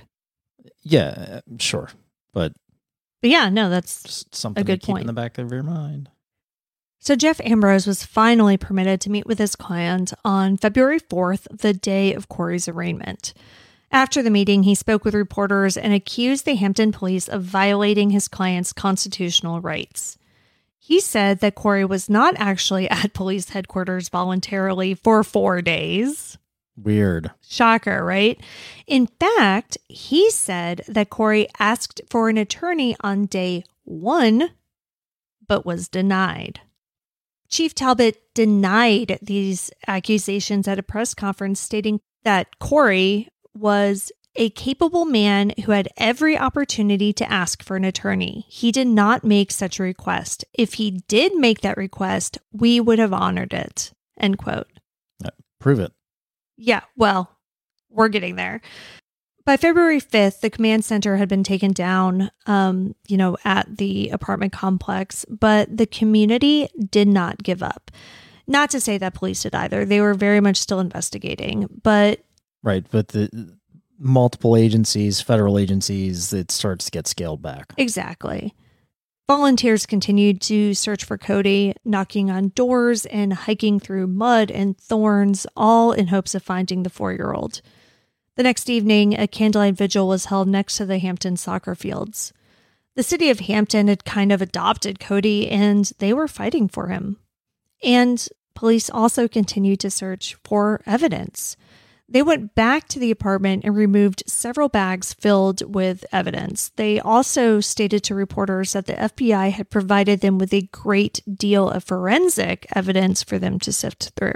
Yeah, sure. But, but yeah, no, that's just something a good to keep point. in the back of your mind. So Jeff Ambrose was finally permitted to meet with his client on February fourth, the day of Corey's arraignment. After the meeting, he spoke with reporters and accused the Hampton police of violating his client's constitutional rights. He said that Corey was not actually at police headquarters voluntarily for four days. Weird. Shocker, right? In fact, he said that Corey asked for an attorney on day one, but was denied. Chief Talbot denied these accusations at a press conference, stating that Corey was a capable man who had every opportunity to ask for an attorney. He did not make such a request. If he did make that request, we would have honored it. End quote. Uh, prove it. Yeah, well, we're getting there. By February fifth, the command center had been taken down, um, you know, at the apartment complex, but the community did not give up. Not to say that police did either. They were very much still investigating, but... Right, but the multiple agencies, federal agencies, it starts to get scaled back. Exactly. Volunteers continued to search for Cody, knocking on doors and hiking through mud and thorns, all in hopes of finding the four-year-old. The next evening, a candlelight vigil was held next to the Hampton soccer fields. The city of Hampton had kind of adopted Cody, and they were fighting for him. And police also continued to search for evidence. They went back to the apartment and removed several bags filled with evidence. They also stated to reporters that the F B I had provided them with a great deal of forensic evidence for them to sift through.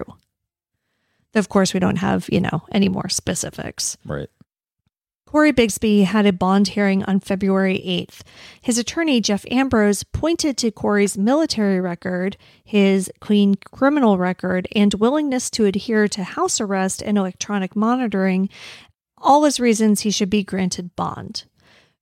Of course, we don't have, you know, any more specifics. Right. Corey Bigsby had a bond hearing on February eighth. His attorney, Jeff Ambrose, pointed to Corey's military record, his clean criminal record, and willingness to adhere to house arrest and electronic monitoring, all as reasons he should be granted bond.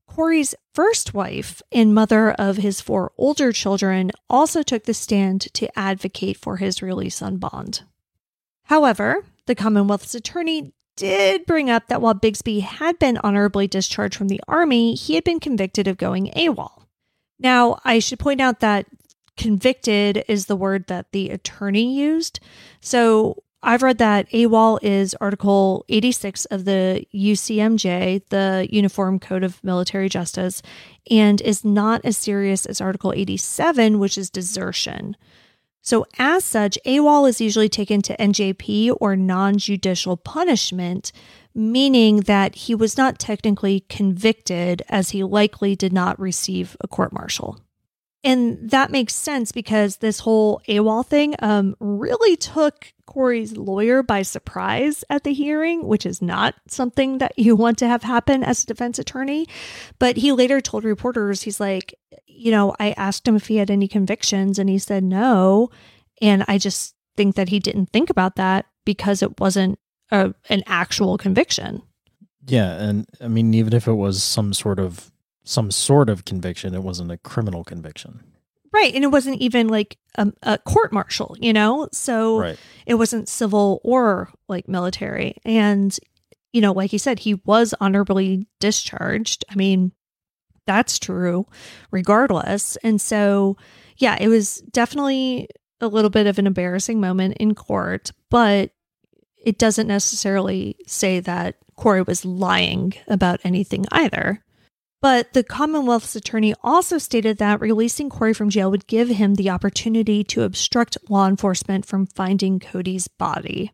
Corey's first wife and mother of his four older children also took the stand to advocate for his release on bond. However, the Commonwealth's attorney did bring up that while Bigsby had been honorably discharged from the Army, he had been convicted of going AWOL. Now, I should point out that convicted is the word that the attorney used. So I've read that AWOL is Article eighty-six of the U C M J, the Uniform Code of Military Justice, and is not as serious as Article eighty-seven, which is desertion. So as such, AWOL is usually taken to N J P or non-judicial punishment, meaning that he was not technically convicted as he likely did not receive a court-martial. And that makes sense because this whole AWOL thing um, really took Corey's lawyer by surprise at the hearing, which is not something that you want to have happen as a defense attorney. But he later told reporters, he's like, you know, I asked him if he had any convictions and he said no. And I just think that he didn't think about that because it wasn't a, an actual conviction. Yeah. And I mean, even if it was some sort of some sort of conviction, it wasn't a criminal conviction. Right. And it wasn't even like a, a court martial, you know, so right. It wasn't civil or like military. And, you know, like he said, he was honorably discharged. I mean, that's true regardless. And so, yeah, it was definitely a little bit of an embarrassing moment in court, but it doesn't necessarily say that Corey was lying about anything either. But the Commonwealth's attorney also stated that releasing Corey from jail would give him the opportunity to obstruct law enforcement from finding Cody's body.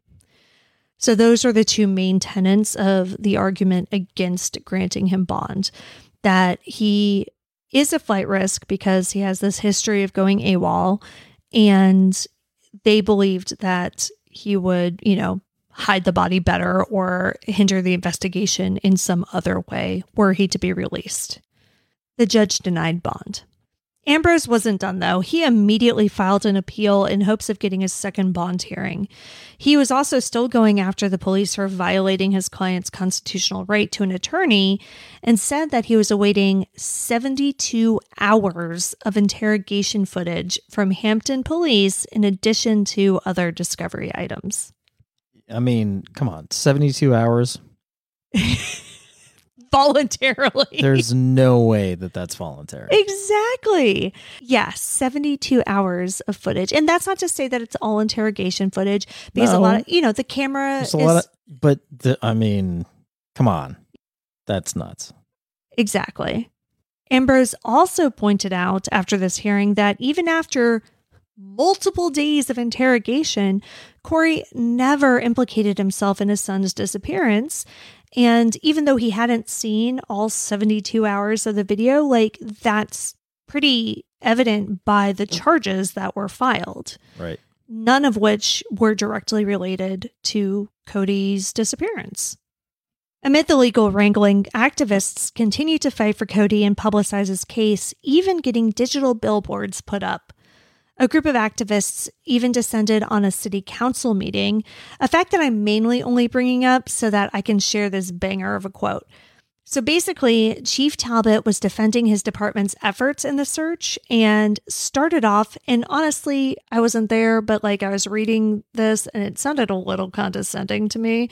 So those are the two main tenets of the argument against granting him bond, that he is a flight risk because he has this history of going AWOL, and they believed that he would, you know, hide the body better or hinder the investigation in some other way were he to be released. The judge denied bond. Ambrose wasn't done, though. He immediately filed an appeal in hopes of getting his second bond hearing. He was also still going after the police for violating his client's constitutional right to an attorney and said that he was awaiting seventy-two hours of interrogation footage from Hampton police in addition to other discovery items. I mean, come on, seventy-two hours? Voluntarily. There's no way that that's voluntary. Exactly. Yeah, seventy-two hours of footage. And that's not to say that it's all interrogation footage, because no. a lot of, you know, the camera There's is... a lot of, but, the, I mean, come on. That's nuts. Exactly. Ambrose also pointed out after this hearing that even after multiple days of interrogation, Corey never implicated himself in his son's disappearance. And even though he hadn't seen all seventy-two hours of the video, like, that's pretty evident by the charges that were filed. Right. None of which were directly related to Cody's disappearance. Amid the legal wrangling, activists continue to fight for Cody and publicize his case, even getting digital billboards put up. A group of activists even descended on a city council meeting, a fact that I'm mainly only bringing up so that I can share this banger of a quote. So basically, Chief Talbot was defending his department's efforts in the search and started off, and honestly, I wasn't there, but like I was reading this and it sounded a little condescending to me,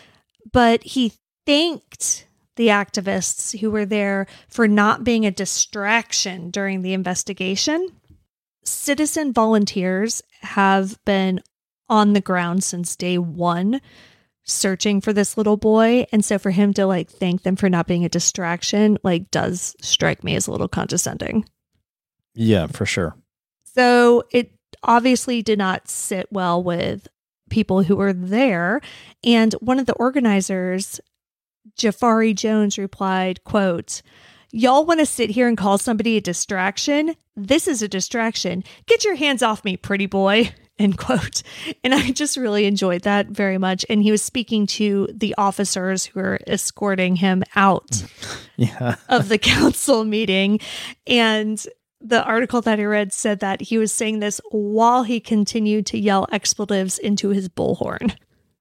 but he thanked the activists who were there for not being a distraction during the investigation. Citizen volunteers have been on the ground since day one searching for this little boy. And so for him to like thank them for not being a distraction, like, does strike me as a little condescending. Yeah, for sure. So it obviously did not sit well with people who were there. And one of the organizers, Jafari Jones, replied, quote, "Y'all want to sit here and call somebody a distraction? This is a distraction. Get your hands off me, pretty boy," end quote. And I just really enjoyed that very much. And he was speaking to the officers who were escorting him out yeah. of the council meeting. And the article that I read said that he was saying this while he continued to yell expletives into his bullhorn.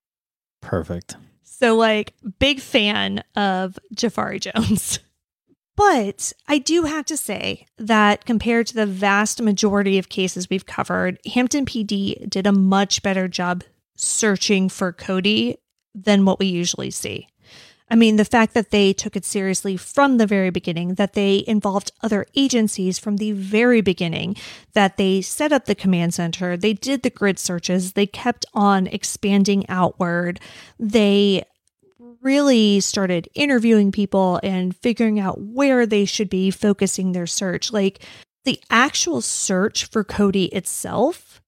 Perfect. So, like, big fan of Jafari Jones. But I do have to say that compared to the vast majority of cases we've covered, Hampton P D did a much better job searching for Cody than what we usually see. I mean, the fact that they took it seriously from the very beginning, that they involved other agencies from the very beginning, that they set up the command center, they did the grid searches, they kept on expanding outward, they really started interviewing people and figuring out where they should be focusing their search. Like the actual search for Cody itself,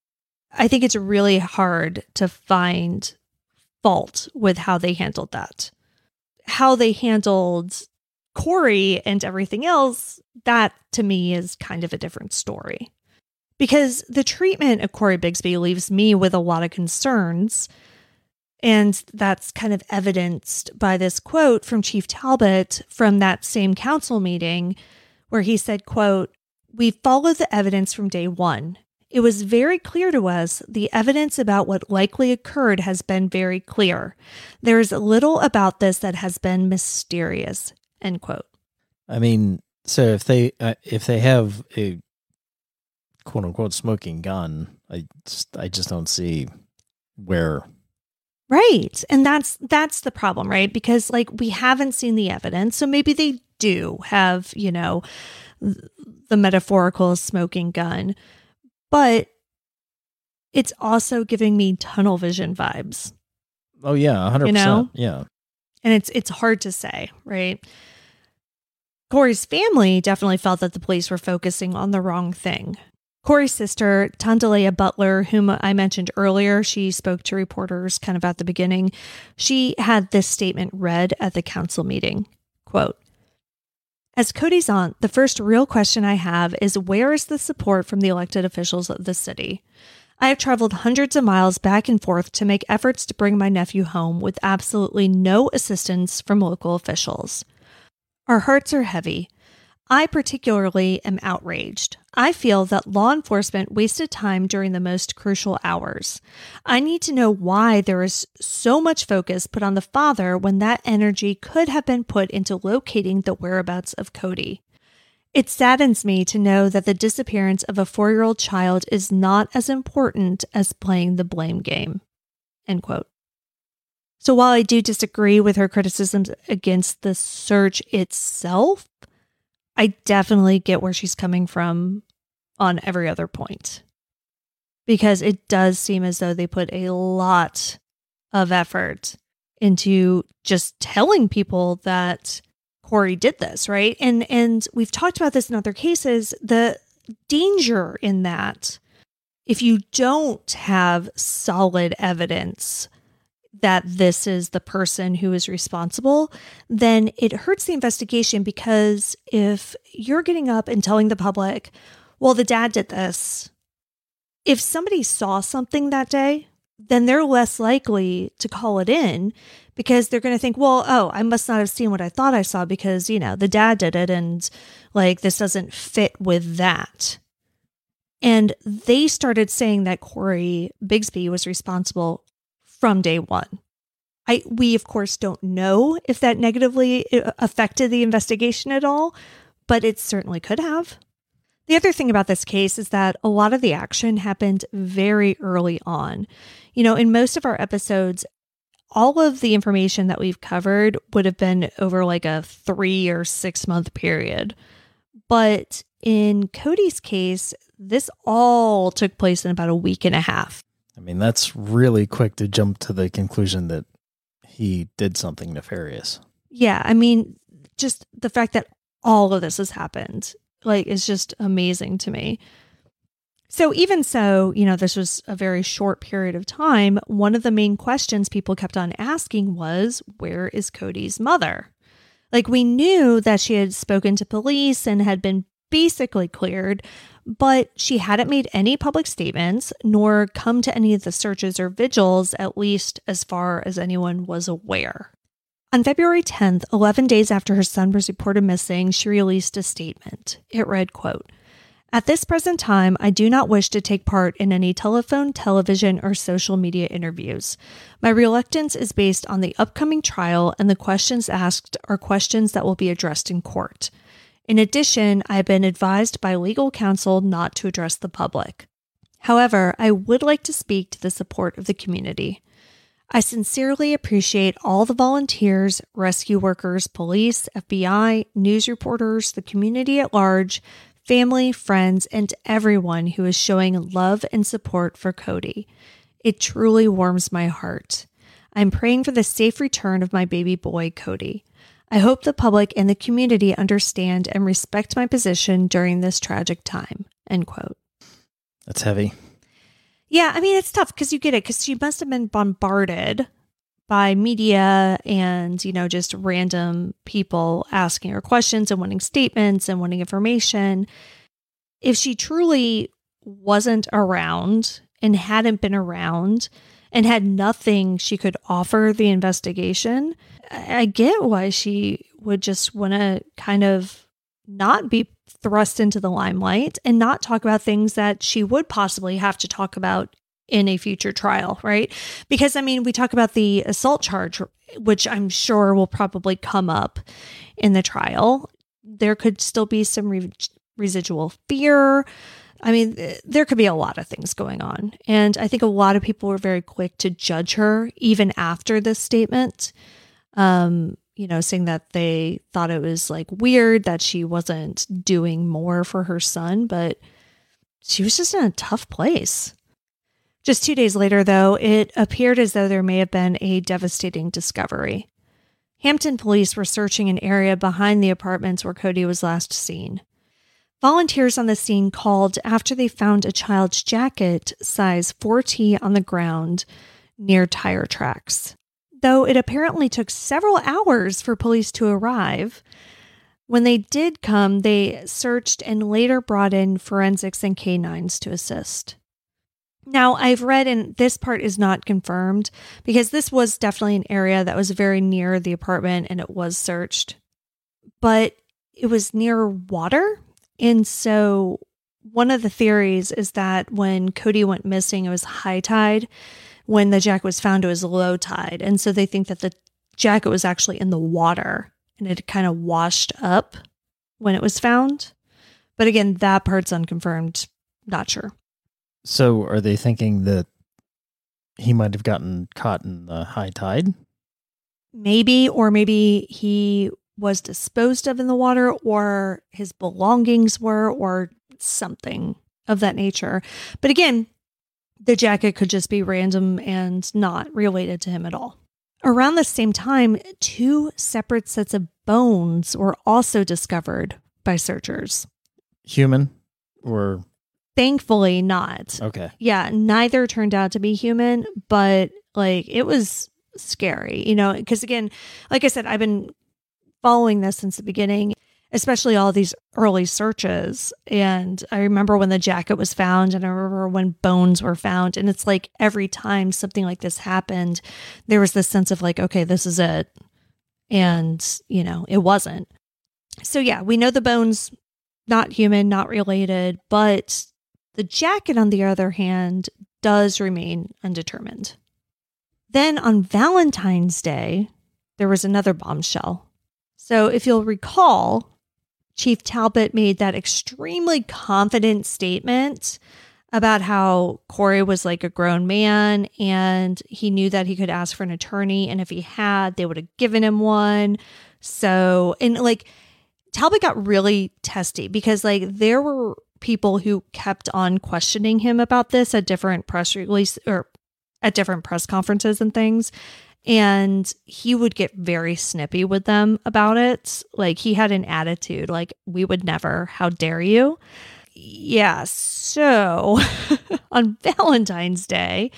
I think it's really hard to find fault with how they handled that. How they handled Corey and everything else, that to me is kind of a different story. Because the treatment of Corey Bigsby leaves me with a lot of concerns. And that's kind of evidenced by this quote from Chief Talbot from that same council meeting where he said, quote, "We followed the evidence from day one. It was very clear to us the evidence about what likely occurred has been very clear. There is little about this that has been mysterious," end quote. I mean, so if they uh, if they have a quote unquote smoking gun, I just, I just don't see where. Right. And that's that's the problem, right? Because like we haven't seen the evidence. So maybe they do have, you know, the metaphorical smoking gun. But it's also giving me tunnel vision vibes. Oh yeah, one hundred percent. You know? Yeah. And it's it's hard to say, right? Corey's family definitely felt that the police were focusing on the wrong thing. Corey's sister, Tandalea Butler, whom I mentioned earlier, she spoke to reporters kind of at the beginning. She had this statement read at the council meeting, quote, "As Cody's aunt, the first real question I have is where is the support from the elected officials of the city? I have traveled hundreds of miles back and forth to make efforts to bring my nephew home with absolutely no assistance from local officials. Our hearts are heavy. I particularly am outraged. I feel that law enforcement wasted time during the most crucial hours. I need to know why there is so much focus put on the father when that energy could have been put into locating the whereabouts of Cody. It saddens me to know that the disappearance of a four-year-old child is not as important as playing the blame game." End quote. So while I do disagree with her criticisms against the search itself, I definitely get where she's coming from on every other point. Because it does seem as though they put a lot of effort into just telling people that Corey did this, right? And and we've talked about this in other cases, the danger in that, if you don't have solid evidence that this is the person who is responsible, then it hurts the investigation, because if you're getting up and telling the public, well, the dad did this, if somebody saw something that day, then they're less likely to call it in, because they're going to think, well, oh, I must not have seen what I thought I saw because, you know, the dad did it and like this doesn't fit with that. And they started saying that Corey Bigsby was responsible from day one. I we, of course, don't know if that negatively affected the investigation at all, but it certainly could have. The other thing about this case is that a lot of the action happened very early on. You know, in most of our episodes, all of the information that we've covered would have been over like a three or six month period. But in Cody's case, this all took place in about a week and a half. I mean, that's really quick to jump to the conclusion that he did something nefarious. Yeah, I mean, just the fact that all of this has happened, like, is just amazing to me. So even so, you know, this was a very short period of time. One of the main questions people kept on asking was, where is Cody's mother? Like, we knew that she had spoken to police and had been basically cleared, but she hadn't made any public statements nor come to any of the searches or vigils, at least as far as anyone was aware. On February tenth, eleven days after her son was reported missing, she released a statement. It read, quote, At this present time, I do not wish to take part in any telephone, television, or social media interviews. My reluctance is based on the upcoming trial, and the questions asked are questions that will be addressed in court. In addition, I have been advised by legal counsel not to address the public. However, I would like to speak to the support of the community. I sincerely appreciate all the volunteers, rescue workers, police, F B I, news reporters, the community at large, family, friends, and everyone who is showing love and support for Cody. It truly warms my heart. I'm praying for the safe return of my baby boy, Cody. I hope the public and the community understand and respect my position during this tragic time. End quote. That's heavy. Yeah, I mean, it's tough because you get it, because she must have been bombarded by media and, you know, just random people asking her questions and wanting statements and wanting information. If she truly wasn't around and hadn't been around and had nothing she could offer the investigation, I get why she would just want to kind of not be thrust into the limelight and not talk about things that she would possibly have to talk about in a future trial, right? Because, I mean, we talk about the assault charge, which I'm sure will probably come up in the trial. There could still be some re- residual fear. I mean, there could be a lot of things going on. And I think a lot of people were very quick to judge her even after this statement, um, you know, saying that they thought it was like weird that she wasn't doing more for her son, but she was just in a tough place. Just two days later, though, it appeared as though there may have been a devastating discovery. Hampton police were searching an area behind the apartments where Cody was last seen. Volunteers on the scene called after they found a child's jacket size four T on the ground near tire tracks. Though it apparently took several hours for police to arrive, when they did come, they searched and later brought in forensics and canines to assist. Now, I've read, and this part is not confirmed, because this was definitely an area that was very near the apartment and it was searched, but it was near water. And so one of the theories is that when Cody went missing, it was high tide. When the jacket was found, it was low tide. And so they think that the jacket was actually in the water and it kind of washed up when it was found. But again, that part's unconfirmed. Not sure. So are they thinking that he might have gotten caught in the high tide? Maybe, or maybe he was disposed of in the water, or his belongings were, or something of that nature. But again, the jacket could just be random and not related to him at all. Around the same time, two separate sets of bones were also discovered by searchers. Human or... Thankfully not. Okay. Yeah, neither turned out to be human, but like it was scary, you know, because again, like I said, I've been following this since the beginning, especially all these early searches. And I remember when the jacket was found, and I remember when bones were found. And it's like every time something like this happened, there was this sense of like, okay, this is it. And, you know, it wasn't. So yeah, we know the bones, not human, not related, but the jacket, on the other hand, does remain undetermined. Then on Valentine's Day, there was another bombshell. So if you'll recall, Chief Talbot made that extremely confident statement about how Corey was like a grown man and he knew that he could ask for an attorney. And if he had, they would have given him one. So, and like Talbot got really testy because like there were people who kept on questioning him about this at different press release or at different press conferences and things. And he would get very snippy with them about it. Like he had an attitude like, we would never, how dare you? Yeah. So on Valentine's Day,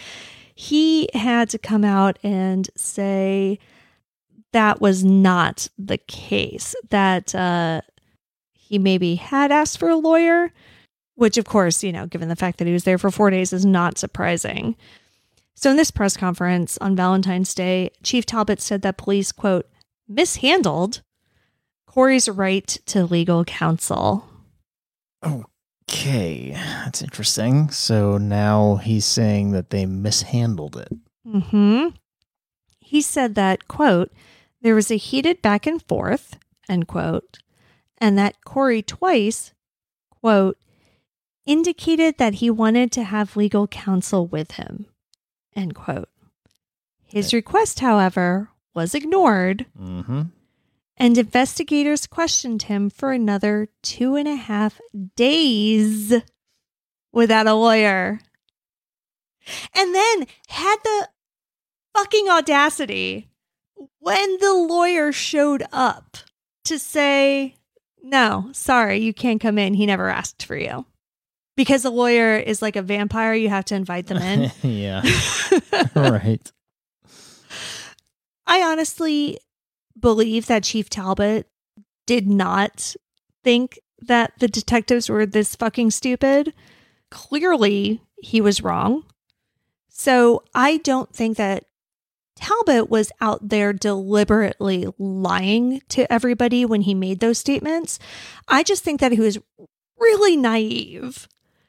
he had to come out and say that was not the case, that uh, he maybe had asked for a lawyer, which of course, you know, given the fact that he was there for four days is not surprising. So in this press conference on Valentine's Day, Chief Talbot said that police, quote, mishandled Corey's right to legal counsel. Oh, Okay, that's interesting. So now he's saying that they mishandled it. Mm-hmm. He said that, quote, there was a heated back and forth, end quote, and that Corey twice, quote, indicated that he wanted to have legal counsel with him, end quote. His request, however, was ignored, Mm-hmm. and investigators questioned him for another two and a half days without a lawyer. And then had the fucking audacity when the lawyer showed up to say, no, sorry, you can't come in. He never asked for you. Because a lawyer is like a vampire, you have to invite them in. Yeah. Right. I honestly believe that Chief Talbot did not think that the detectives were this fucking stupid. Clearly, he was wrong. So I don't think that Talbot was out there deliberately lying to everybody when he made those statements. I just think that he was really naive,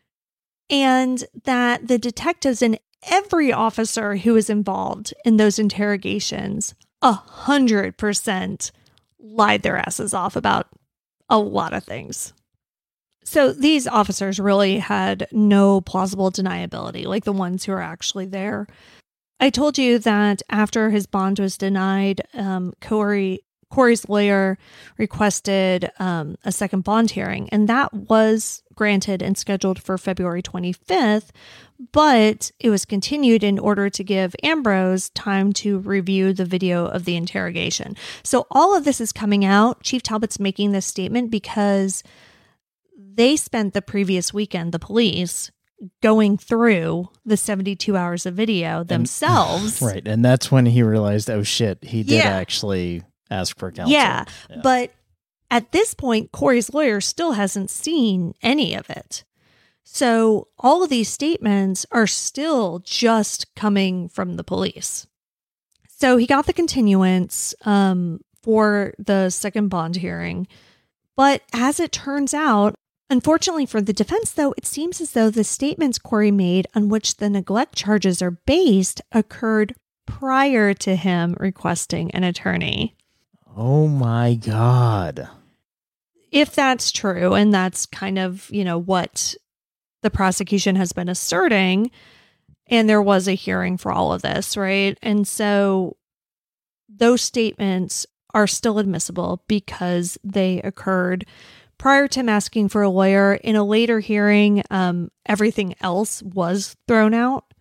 and that the detectives and every officer who was involved in those interrogations a hundred percent lied their asses off about a lot of things. So these officers really had no plausible deniability, like the ones who are actually there. I told you that after his bond was denied, um, Corey Corey's lawyer requested um, a second bond hearing, and that was granted and scheduled for February twenty-fifth, but it was continued in order to give Ambrose time to review the video of the interrogation. So all of this is coming out. Chief Talbot's making this statement because they spent the previous weekend, the police, going through the seventy-two hours of video themselves. And, right. And that's when he realized, oh shit, he did Yeah. actually ask for counsel. Yeah, yeah. But at this point, Corey's lawyer still hasn't seen any of it. So all of these statements are still just coming from the police. So he got the continuance um, for the second bond hearing. But as it turns out, unfortunately for the defense, though, it seems as though the statements Corey made on which the neglect charges are based occurred prior to him requesting an attorney. Oh my God. If that's true, and that's kind of, you know, what the prosecution has been asserting, and there was a hearing for all of this, right? And so those statements are still admissible because they occurred prior to him asking for a lawyer. In a later hearing, um, everything else was thrown out,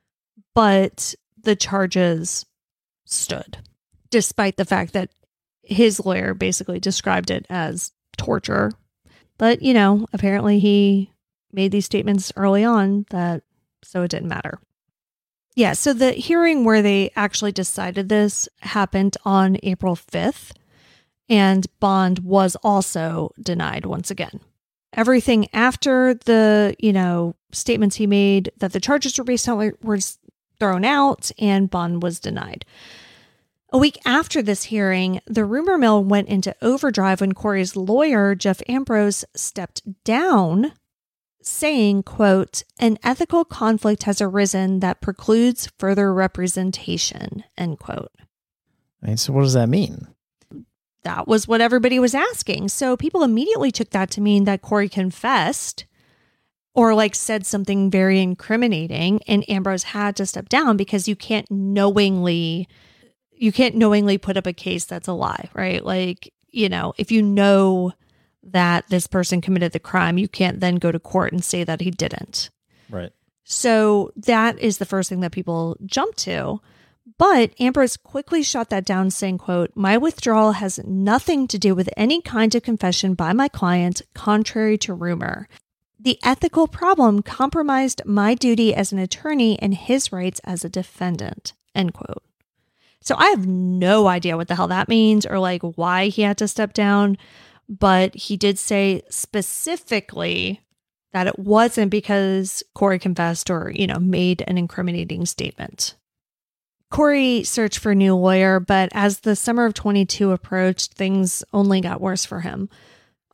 but the charges stood, despite the fact that his lawyer basically described it as torture. But, you know, apparently he made these statements early on that, so it didn't matter. Yeah, so the hearing where they actually decided this happened on April fifth, and bond was also denied once again. Everything after the, you know, statements he made that the charges were based on were, were thrown out, and bond was denied. A week after this hearing, the rumor mill went into overdrive when Corey's lawyer, Jeff Ambrose, stepped down, saying, quote, an ethical conflict has arisen that precludes further representation, end quote. And so what does that mean? That was what everybody was asking. So people immediately took that to mean that Corey confessed or like said something very incriminating, and Ambrose had to step down because you can't knowingly... You can't knowingly put up a case that's a lie, right? Like, you know, if you know that this person committed the crime, you can't then go to court and say that he didn't. Right. So that is the first thing that people jump to. But Ambrose quickly shot that down, saying, quote, my withdrawal has nothing to do with any kind of confession by my client, contrary to rumor. The ethical problem compromised my duty as an attorney and his rights as a defendant, end quote. So I have no idea what the hell that means or like why he had to step down, but he did say specifically that it wasn't because Corey confessed or, you know, made an incriminating statement. Corey searched for a new lawyer, but as the summer of twenty-two approached, things only got worse for him.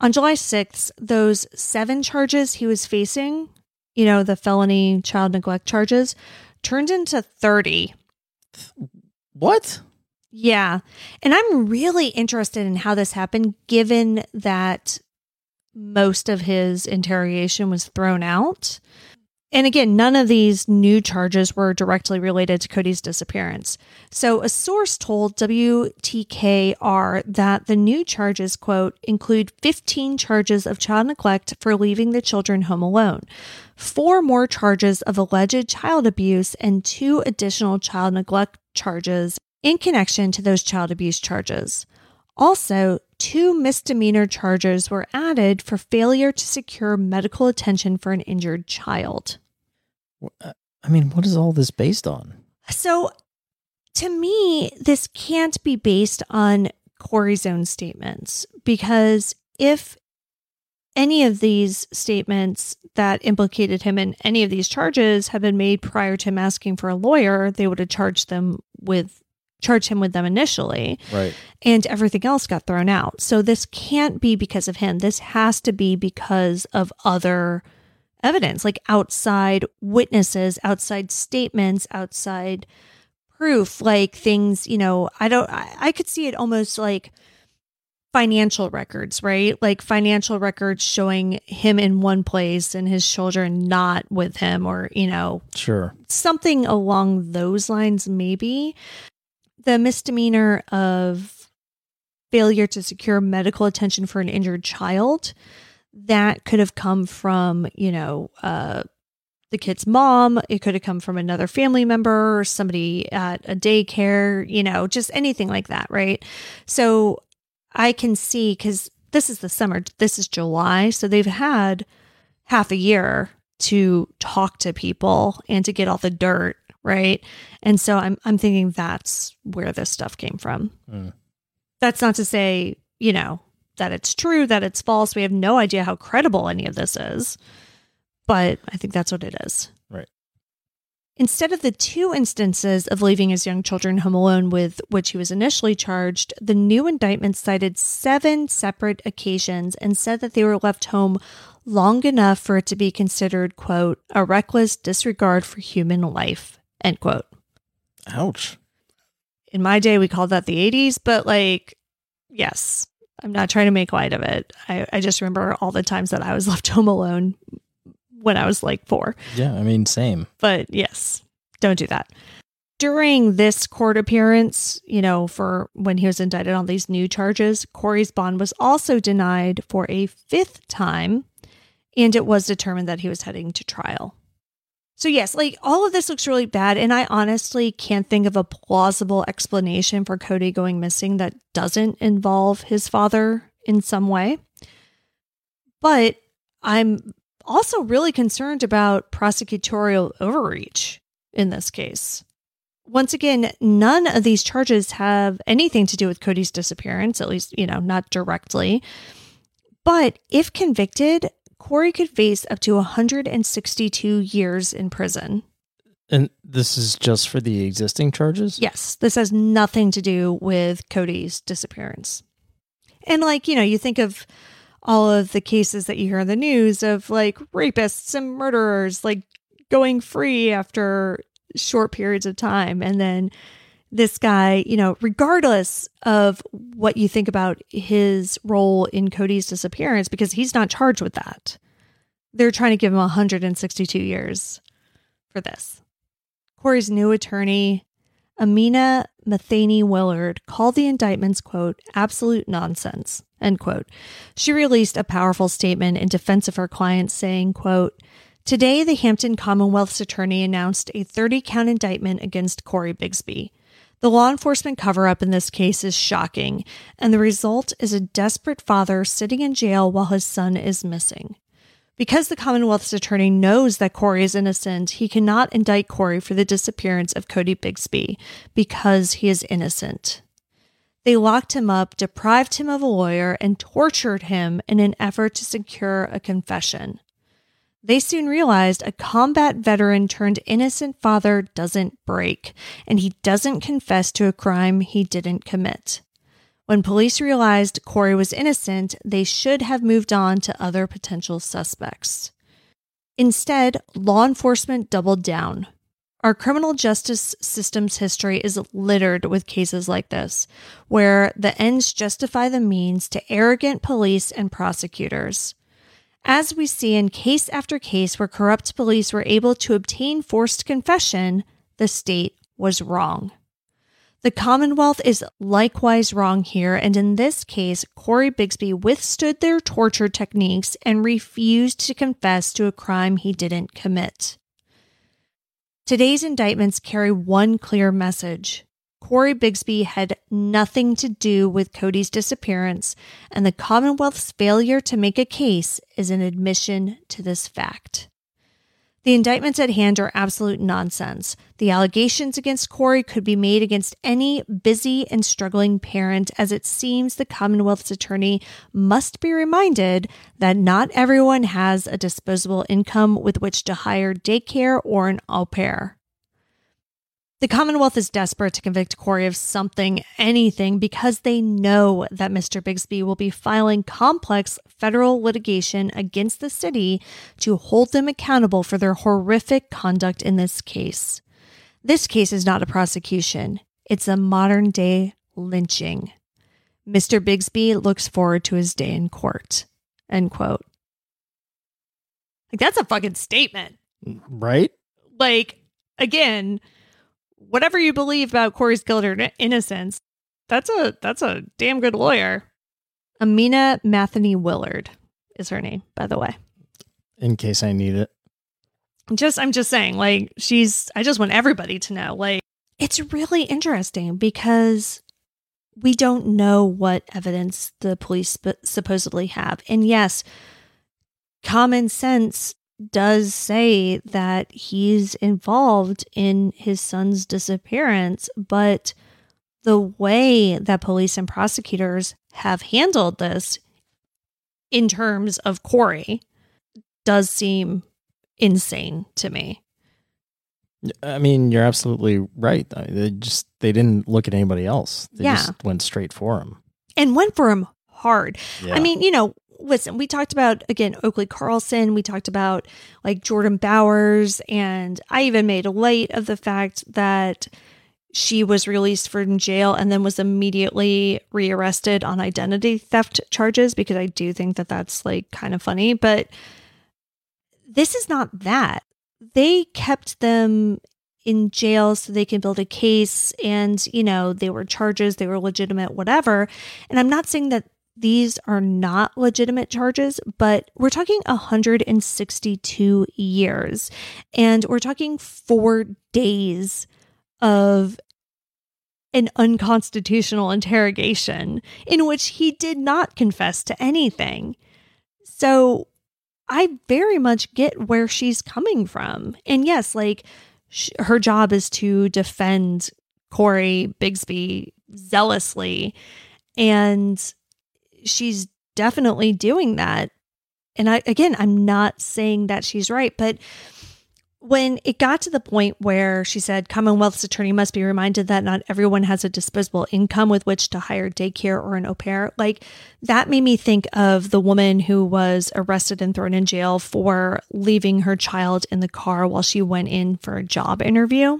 On July sixth, those seven charges he was facing, you know, the felony child neglect charges, turned into thirty. What? Yeah. And I'm really interested in how this happened, given that most of his interrogation was thrown out. And again, none of these new charges were directly related to Cody's disappearance. So a source told W T K R that the new charges, quote, include fifteen charges of child neglect for leaving the children home alone, four more charges of alleged child abuse, and two additional child neglect charges in connection to those child abuse charges. Also, two misdemeanor charges were added for failure to secure medical attention for an injured child. I mean, what is all this based on? So, to me, this can't be based on Corey's own statements, because if any of these statements that implicated him in any of these charges had been made prior to him asking for a lawyer, they would have charged them with charged him with them initially. Right. And everything else got thrown out. So this can't be because of him. This has to be because of other evidence, like outside witnesses, outside statements, outside proof, like things, you know, I don't, I, I could see it almost like financial records, right? Like financial records showing him in one place and his children not with him, or, you know, sure, something along those lines, maybe. The misdemeanor of failure to secure medical attention for an injured child, that could have come from, you know, uh, the kid's mom. It could have come from another family member or somebody at a daycare, you know, just anything like that, right? So I can see, because this is the summer, this is July, so they've had half a year to talk to people and to get all the dirt, right? And so I'm I'm thinking that's where this stuff came from. Mm. That's not to say, you know, that it's true, that it's false. We have no idea how credible any of this is, but I think that's what it is. Right. Instead of the two instances of leaving his young children home alone with which he was initially charged, the new indictment cited seven separate occasions and said that they were left home long enough for it to be considered, quote, a reckless disregard for human life, end quote. Ouch. In my day, we called that the eighties, but like, yes, I'm not trying to make light of it. I, I just remember all the times that I was left home alone when I was like four. Yeah, I mean, same. But yes, don't do that. During this court appearance, you know, for when he was indicted on these new charges, Corey's bond was also denied for a fifth time, and it was determined that he was heading to trial. So yes, like all of this looks really bad, and I honestly can't think of a plausible explanation for Cody going missing that doesn't involve his father in some way. But I'm also really concerned about prosecutorial overreach in this case. Once again, none of these charges have anything to do with Cody's disappearance, at least, you know, not directly. But if convicted, Corey could face up to one hundred sixty-two years in prison. And this is just for the existing charges? Yes, this has nothing to do with Cody's disappearance. And like, you know, you think of all of the cases that you hear in the news of like rapists and murderers, like going free after short periods of time. And then this guy, you know, regardless of what you think about his role in Cody's disappearance, because he's not charged with that, they're trying to give him one hundred sixty-two years for this. Corey's new attorney, Amina Matheny Willard, called the indictments, quote, absolute nonsense, end quote. She released a powerful statement in defense of her client saying, quote, today the Hampton Commonwealth's attorney announced a thirty-count indictment against Corey Bigsby. The law enforcement cover-up in this case is shocking, and the result is a desperate father sitting in jail while his son is missing. Because the Commonwealth's attorney knows that Corey is innocent, he cannot indict Corey for the disappearance of Cody Bigsby because he is innocent. They locked him up, deprived him of a lawyer, and tortured him in an effort to secure a confession. They soon realized a combat veteran turned innocent father doesn't break, and he doesn't confess to a crime he didn't commit. When police realized Corey was innocent, they should have moved on to other potential suspects. Instead, law enforcement doubled down. Our criminal justice system's history is littered with cases like this, where the ends justify the means to arrogant police and prosecutors. As we see in case after case where corrupt police were able to obtain forced confession, the state was wrong. The Commonwealth is likewise wrong here, and in this case, Corey Bigsby withstood their torture techniques and refused to confess to a crime he didn't commit. Today's indictments carry one clear message. Corey Bigsby had nothing to do with Cody's disappearance, and the Commonwealth's failure to make a case is an admission to this fact. The indictments at hand are absolute nonsense. The allegations against Corey could be made against any busy and struggling parent, as it seems the Commonwealth's attorney must be reminded that not everyone has a disposable income with which to hire daycare or an au pair. The Commonwealth is desperate to convict Corey of something, anything, because they know that Mister Bigsby will be filing complex federal litigation against the city to hold them accountable for their horrific conduct in this case. This case is not a prosecution. It's a modern-day lynching. Mister Bigsby looks forward to his day in court. End quote. Like, that's a fucking statement. Right? Like, again, whatever you believe about Corey's guilt or innocence, that's a that's a damn good lawyer. Amina Matheny Willard is her name, by the way. In case I need it. Just, I'm just saying, like, she's, I just want everybody to know, like, it's really interesting because we don't know what evidence the police sp- supposedly have. And yes, common sense does say that he's involved in his son's disappearance, but the way that police and prosecutors have handled this in terms of Corey does seem insane to me. I mean, you're absolutely right. They just, they didn't look at anybody else. They Yeah. just went straight for him. And went for him hard. Yeah. I mean, you know, listen, we talked about, again, Oakley Carlson. We talked about, like, Jordan Bowers. And I even made light of the fact that she was released from jail and then was immediately rearrested on identity theft charges, because I do think that that's, like, kind of funny. But this is not that. They kept them in jail so they can build a case, and, you know, they were charges, they were legitimate, whatever. And I'm not saying that these are not legitimate charges, but we're talking one hundred sixty-two years, and we're talking four days of an unconstitutional interrogation in which he did not confess to anything. So I very much get where she's coming from. And yes, like, sh- her job is to defend Corey Bigsby zealously, and she's definitely doing that. And I, again, I'm not saying that she's right, but when it got to the point where she said Commonwealth's attorney must be reminded that not everyone has a disposable income with which to hire daycare or an au pair, like, that made me think of the woman who was arrested and thrown in jail for leaving her child in the car while she went in for a job interview.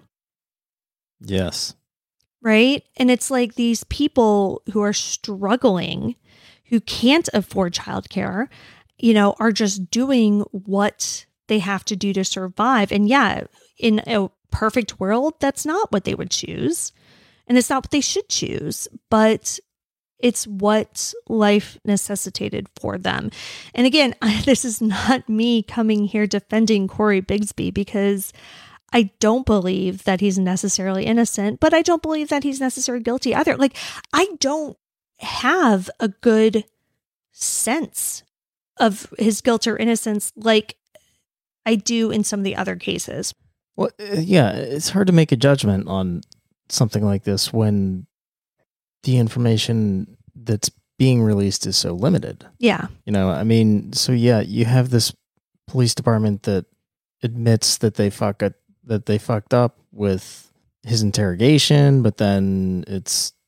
Yes. Right? And it's like these people who are struggling, who can't afford childcare, you know, are just doing what they have to do to survive. And yeah, in a perfect world, that's not what they would choose. And it's not what they should choose, but it's what life necessitated for them. And again, this is not me coming here defending Corey Bigsby, because I don't believe that he's necessarily innocent, but I don't believe that he's necessarily guilty either. Like, I don't have a good sense of his guilt or innocence like I do in some of the other cases. Well, yeah, it's hard to make a judgment on something like this when the information that's being released is so limited. Yeah. You know, I mean, so yeah, you have this police department that admits that they fuck it, that they fucked up with his interrogation, but then it's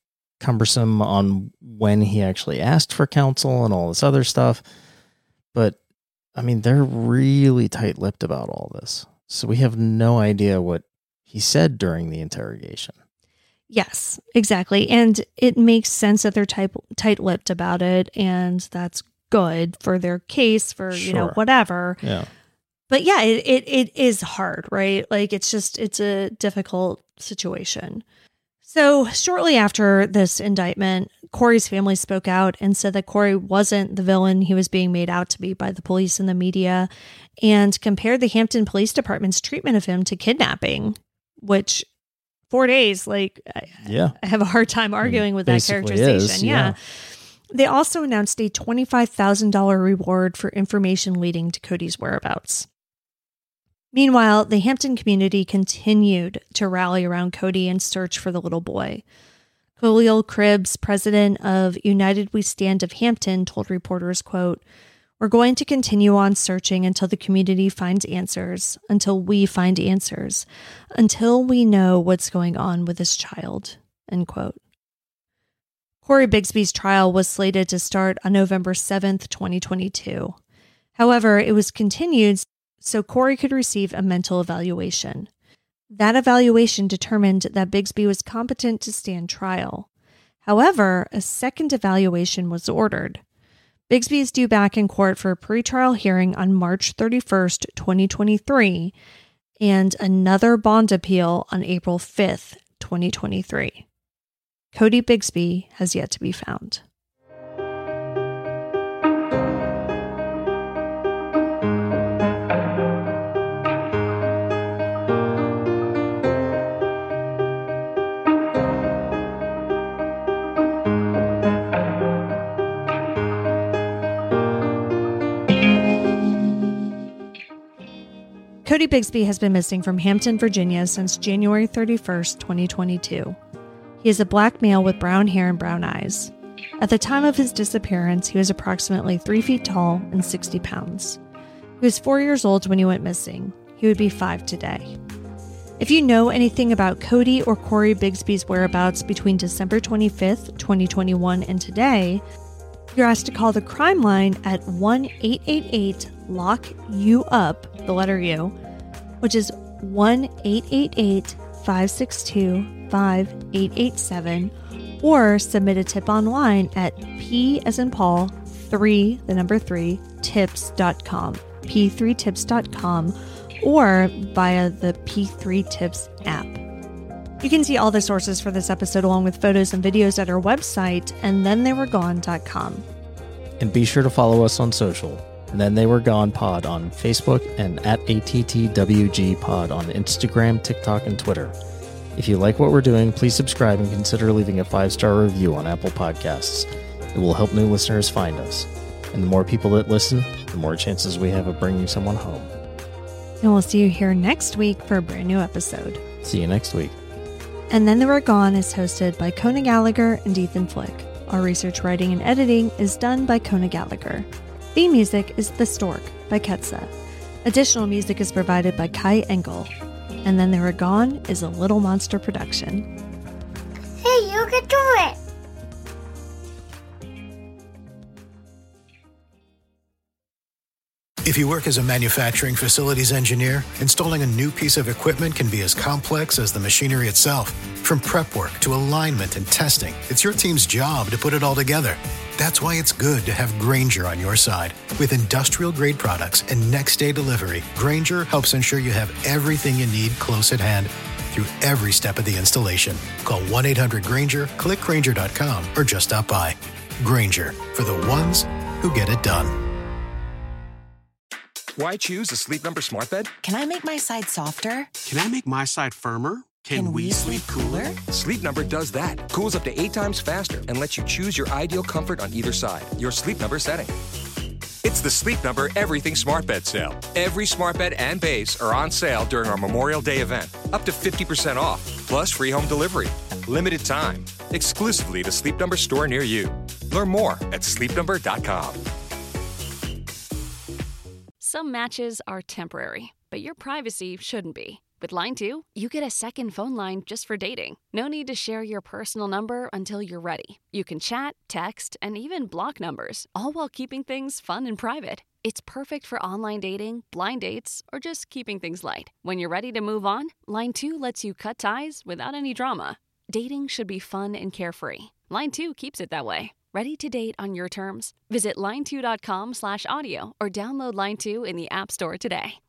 cumbersome on when he actually asked for counsel and all this other stuff. But, I mean, they're really tight-lipped about all this. So we have no idea what he said during the interrogation. Yes, exactly. And it makes sense that they're tight, tight-lipped about it, and that's good for their case, for, sure. you know, whatever. Yeah. But yeah, it, it it is hard, right? Like, it's just, it's a difficult situation. So shortly after this indictment, Corey's family spoke out and said that Corey wasn't the villain he was being made out to be by the police and the media, and compared the Hampton Police Department's treatment of him to kidnapping, which four days, like, yeah. I have a hard time arguing with that characterization. Is, yeah. yeah. They also announced a twenty-five thousand dollars reward for information leading to Cody's whereabouts. Meanwhile, the Hampton community continued to rally around Cody and search for the little boy. Khalil Cribbs, president of United We Stand of Hampton, told reporters, quote, "We're going to continue on searching until the community finds answers, until we find answers, until we know what's going on with this child," end quote. Corey Bigsby's trial was slated to start on November seventh, twenty twenty-two. However, it was continued so Corey could receive a mental evaluation. That evaluation determined that Bigsby was competent to stand trial. However, a second evaluation was ordered. Bigsby is due back in court for a pretrial hearing on March thirty-first, twenty twenty-three, and another bond appeal on April fifth, twenty twenty-three. Cody Bigsby has yet to be found. Cody Bigsby has been missing from Hampton, Virginia since January thirty-first, twenty twenty-two. He is a black male with brown hair and brown eyes. At the time of his disappearance, he was approximately three feet tall and sixty pounds. He was four years old when he went missing. He would be five today. If you know anything about Cody or Corey Bigsby's whereabouts between December twenty-fifth, twenty twenty-one and today, you're asked to call the crime line at one eight eight eight lock you up, the letter U, which is one eight eight eight, five six two, five eight eight seven, or submit a tip online at P as in Paul, three, the number three, tips dot com, p three tips dot com, or via the P three Tips app. You can see all the sources for this episode along with photos and videos at our website, and then they were gone dot com. And be sure to follow us on social. And Then They Were Gone Pod on Facebook and at A T T W G Pod on Instagram, TikTok, and Twitter. If you like what we're doing, please subscribe and consider leaving a five-star review on Apple Podcasts. It will help new listeners find us. And the more people that listen, the more chances we have of bringing someone home. And we'll see you here next week for a brand new episode. See you next week. And Then They Were Gone is hosted by Kona Gallagher and Ethan Flick. Our research, writing, and editing is done by Kona Gallagher. Theme music is The Stork by Ketsa. Additional music is provided by Kai Engel. And Then They Were Gone is a Little Monster production. Hey, you can do it! If you work as a manufacturing facilities engineer, installing a new piece of equipment can be as complex as the machinery itself. From prep work to alignment and testing, it's your team's job to put it all together. That's why it's good to have Grainger on your side. With industrial-grade products and next-day delivery, Grainger helps ensure you have everything you need close at hand through every step of the installation. Call one eight hundred Grainger, click Grainger dot com, or just stop by. Grainger, for the ones who get it done. Why choose a Sleep Number smart bed? Can I make my side softer? Can I make my side firmer? Can, Can we, we sleep cooler? Sleep Number does that. Cools up to eight times faster and lets you choose your ideal comfort on either side. Your Sleep Number setting. It's the Sleep Number Everything Smart Bed sale. Every smart bed and base are on sale during our Memorial Day event. Up to fifty percent off, plus free home delivery. Limited time. Exclusively at a Sleep Number store near you. Learn more at sleep number dot com. Some matches are temporary, but your privacy shouldn't be. With Line two, you get a second phone line just for dating. No need to share your personal number until you're ready. You can chat, text, and even block numbers, all while keeping things fun and private. It's perfect for online dating, blind dates, or just keeping things light. When you're ready to move on, Line two lets you cut ties without any drama. Dating should be fun and carefree. Line two keeps it that way. Ready to date on your terms? Visit line two dot com slash audio or download Line two in the App Store today.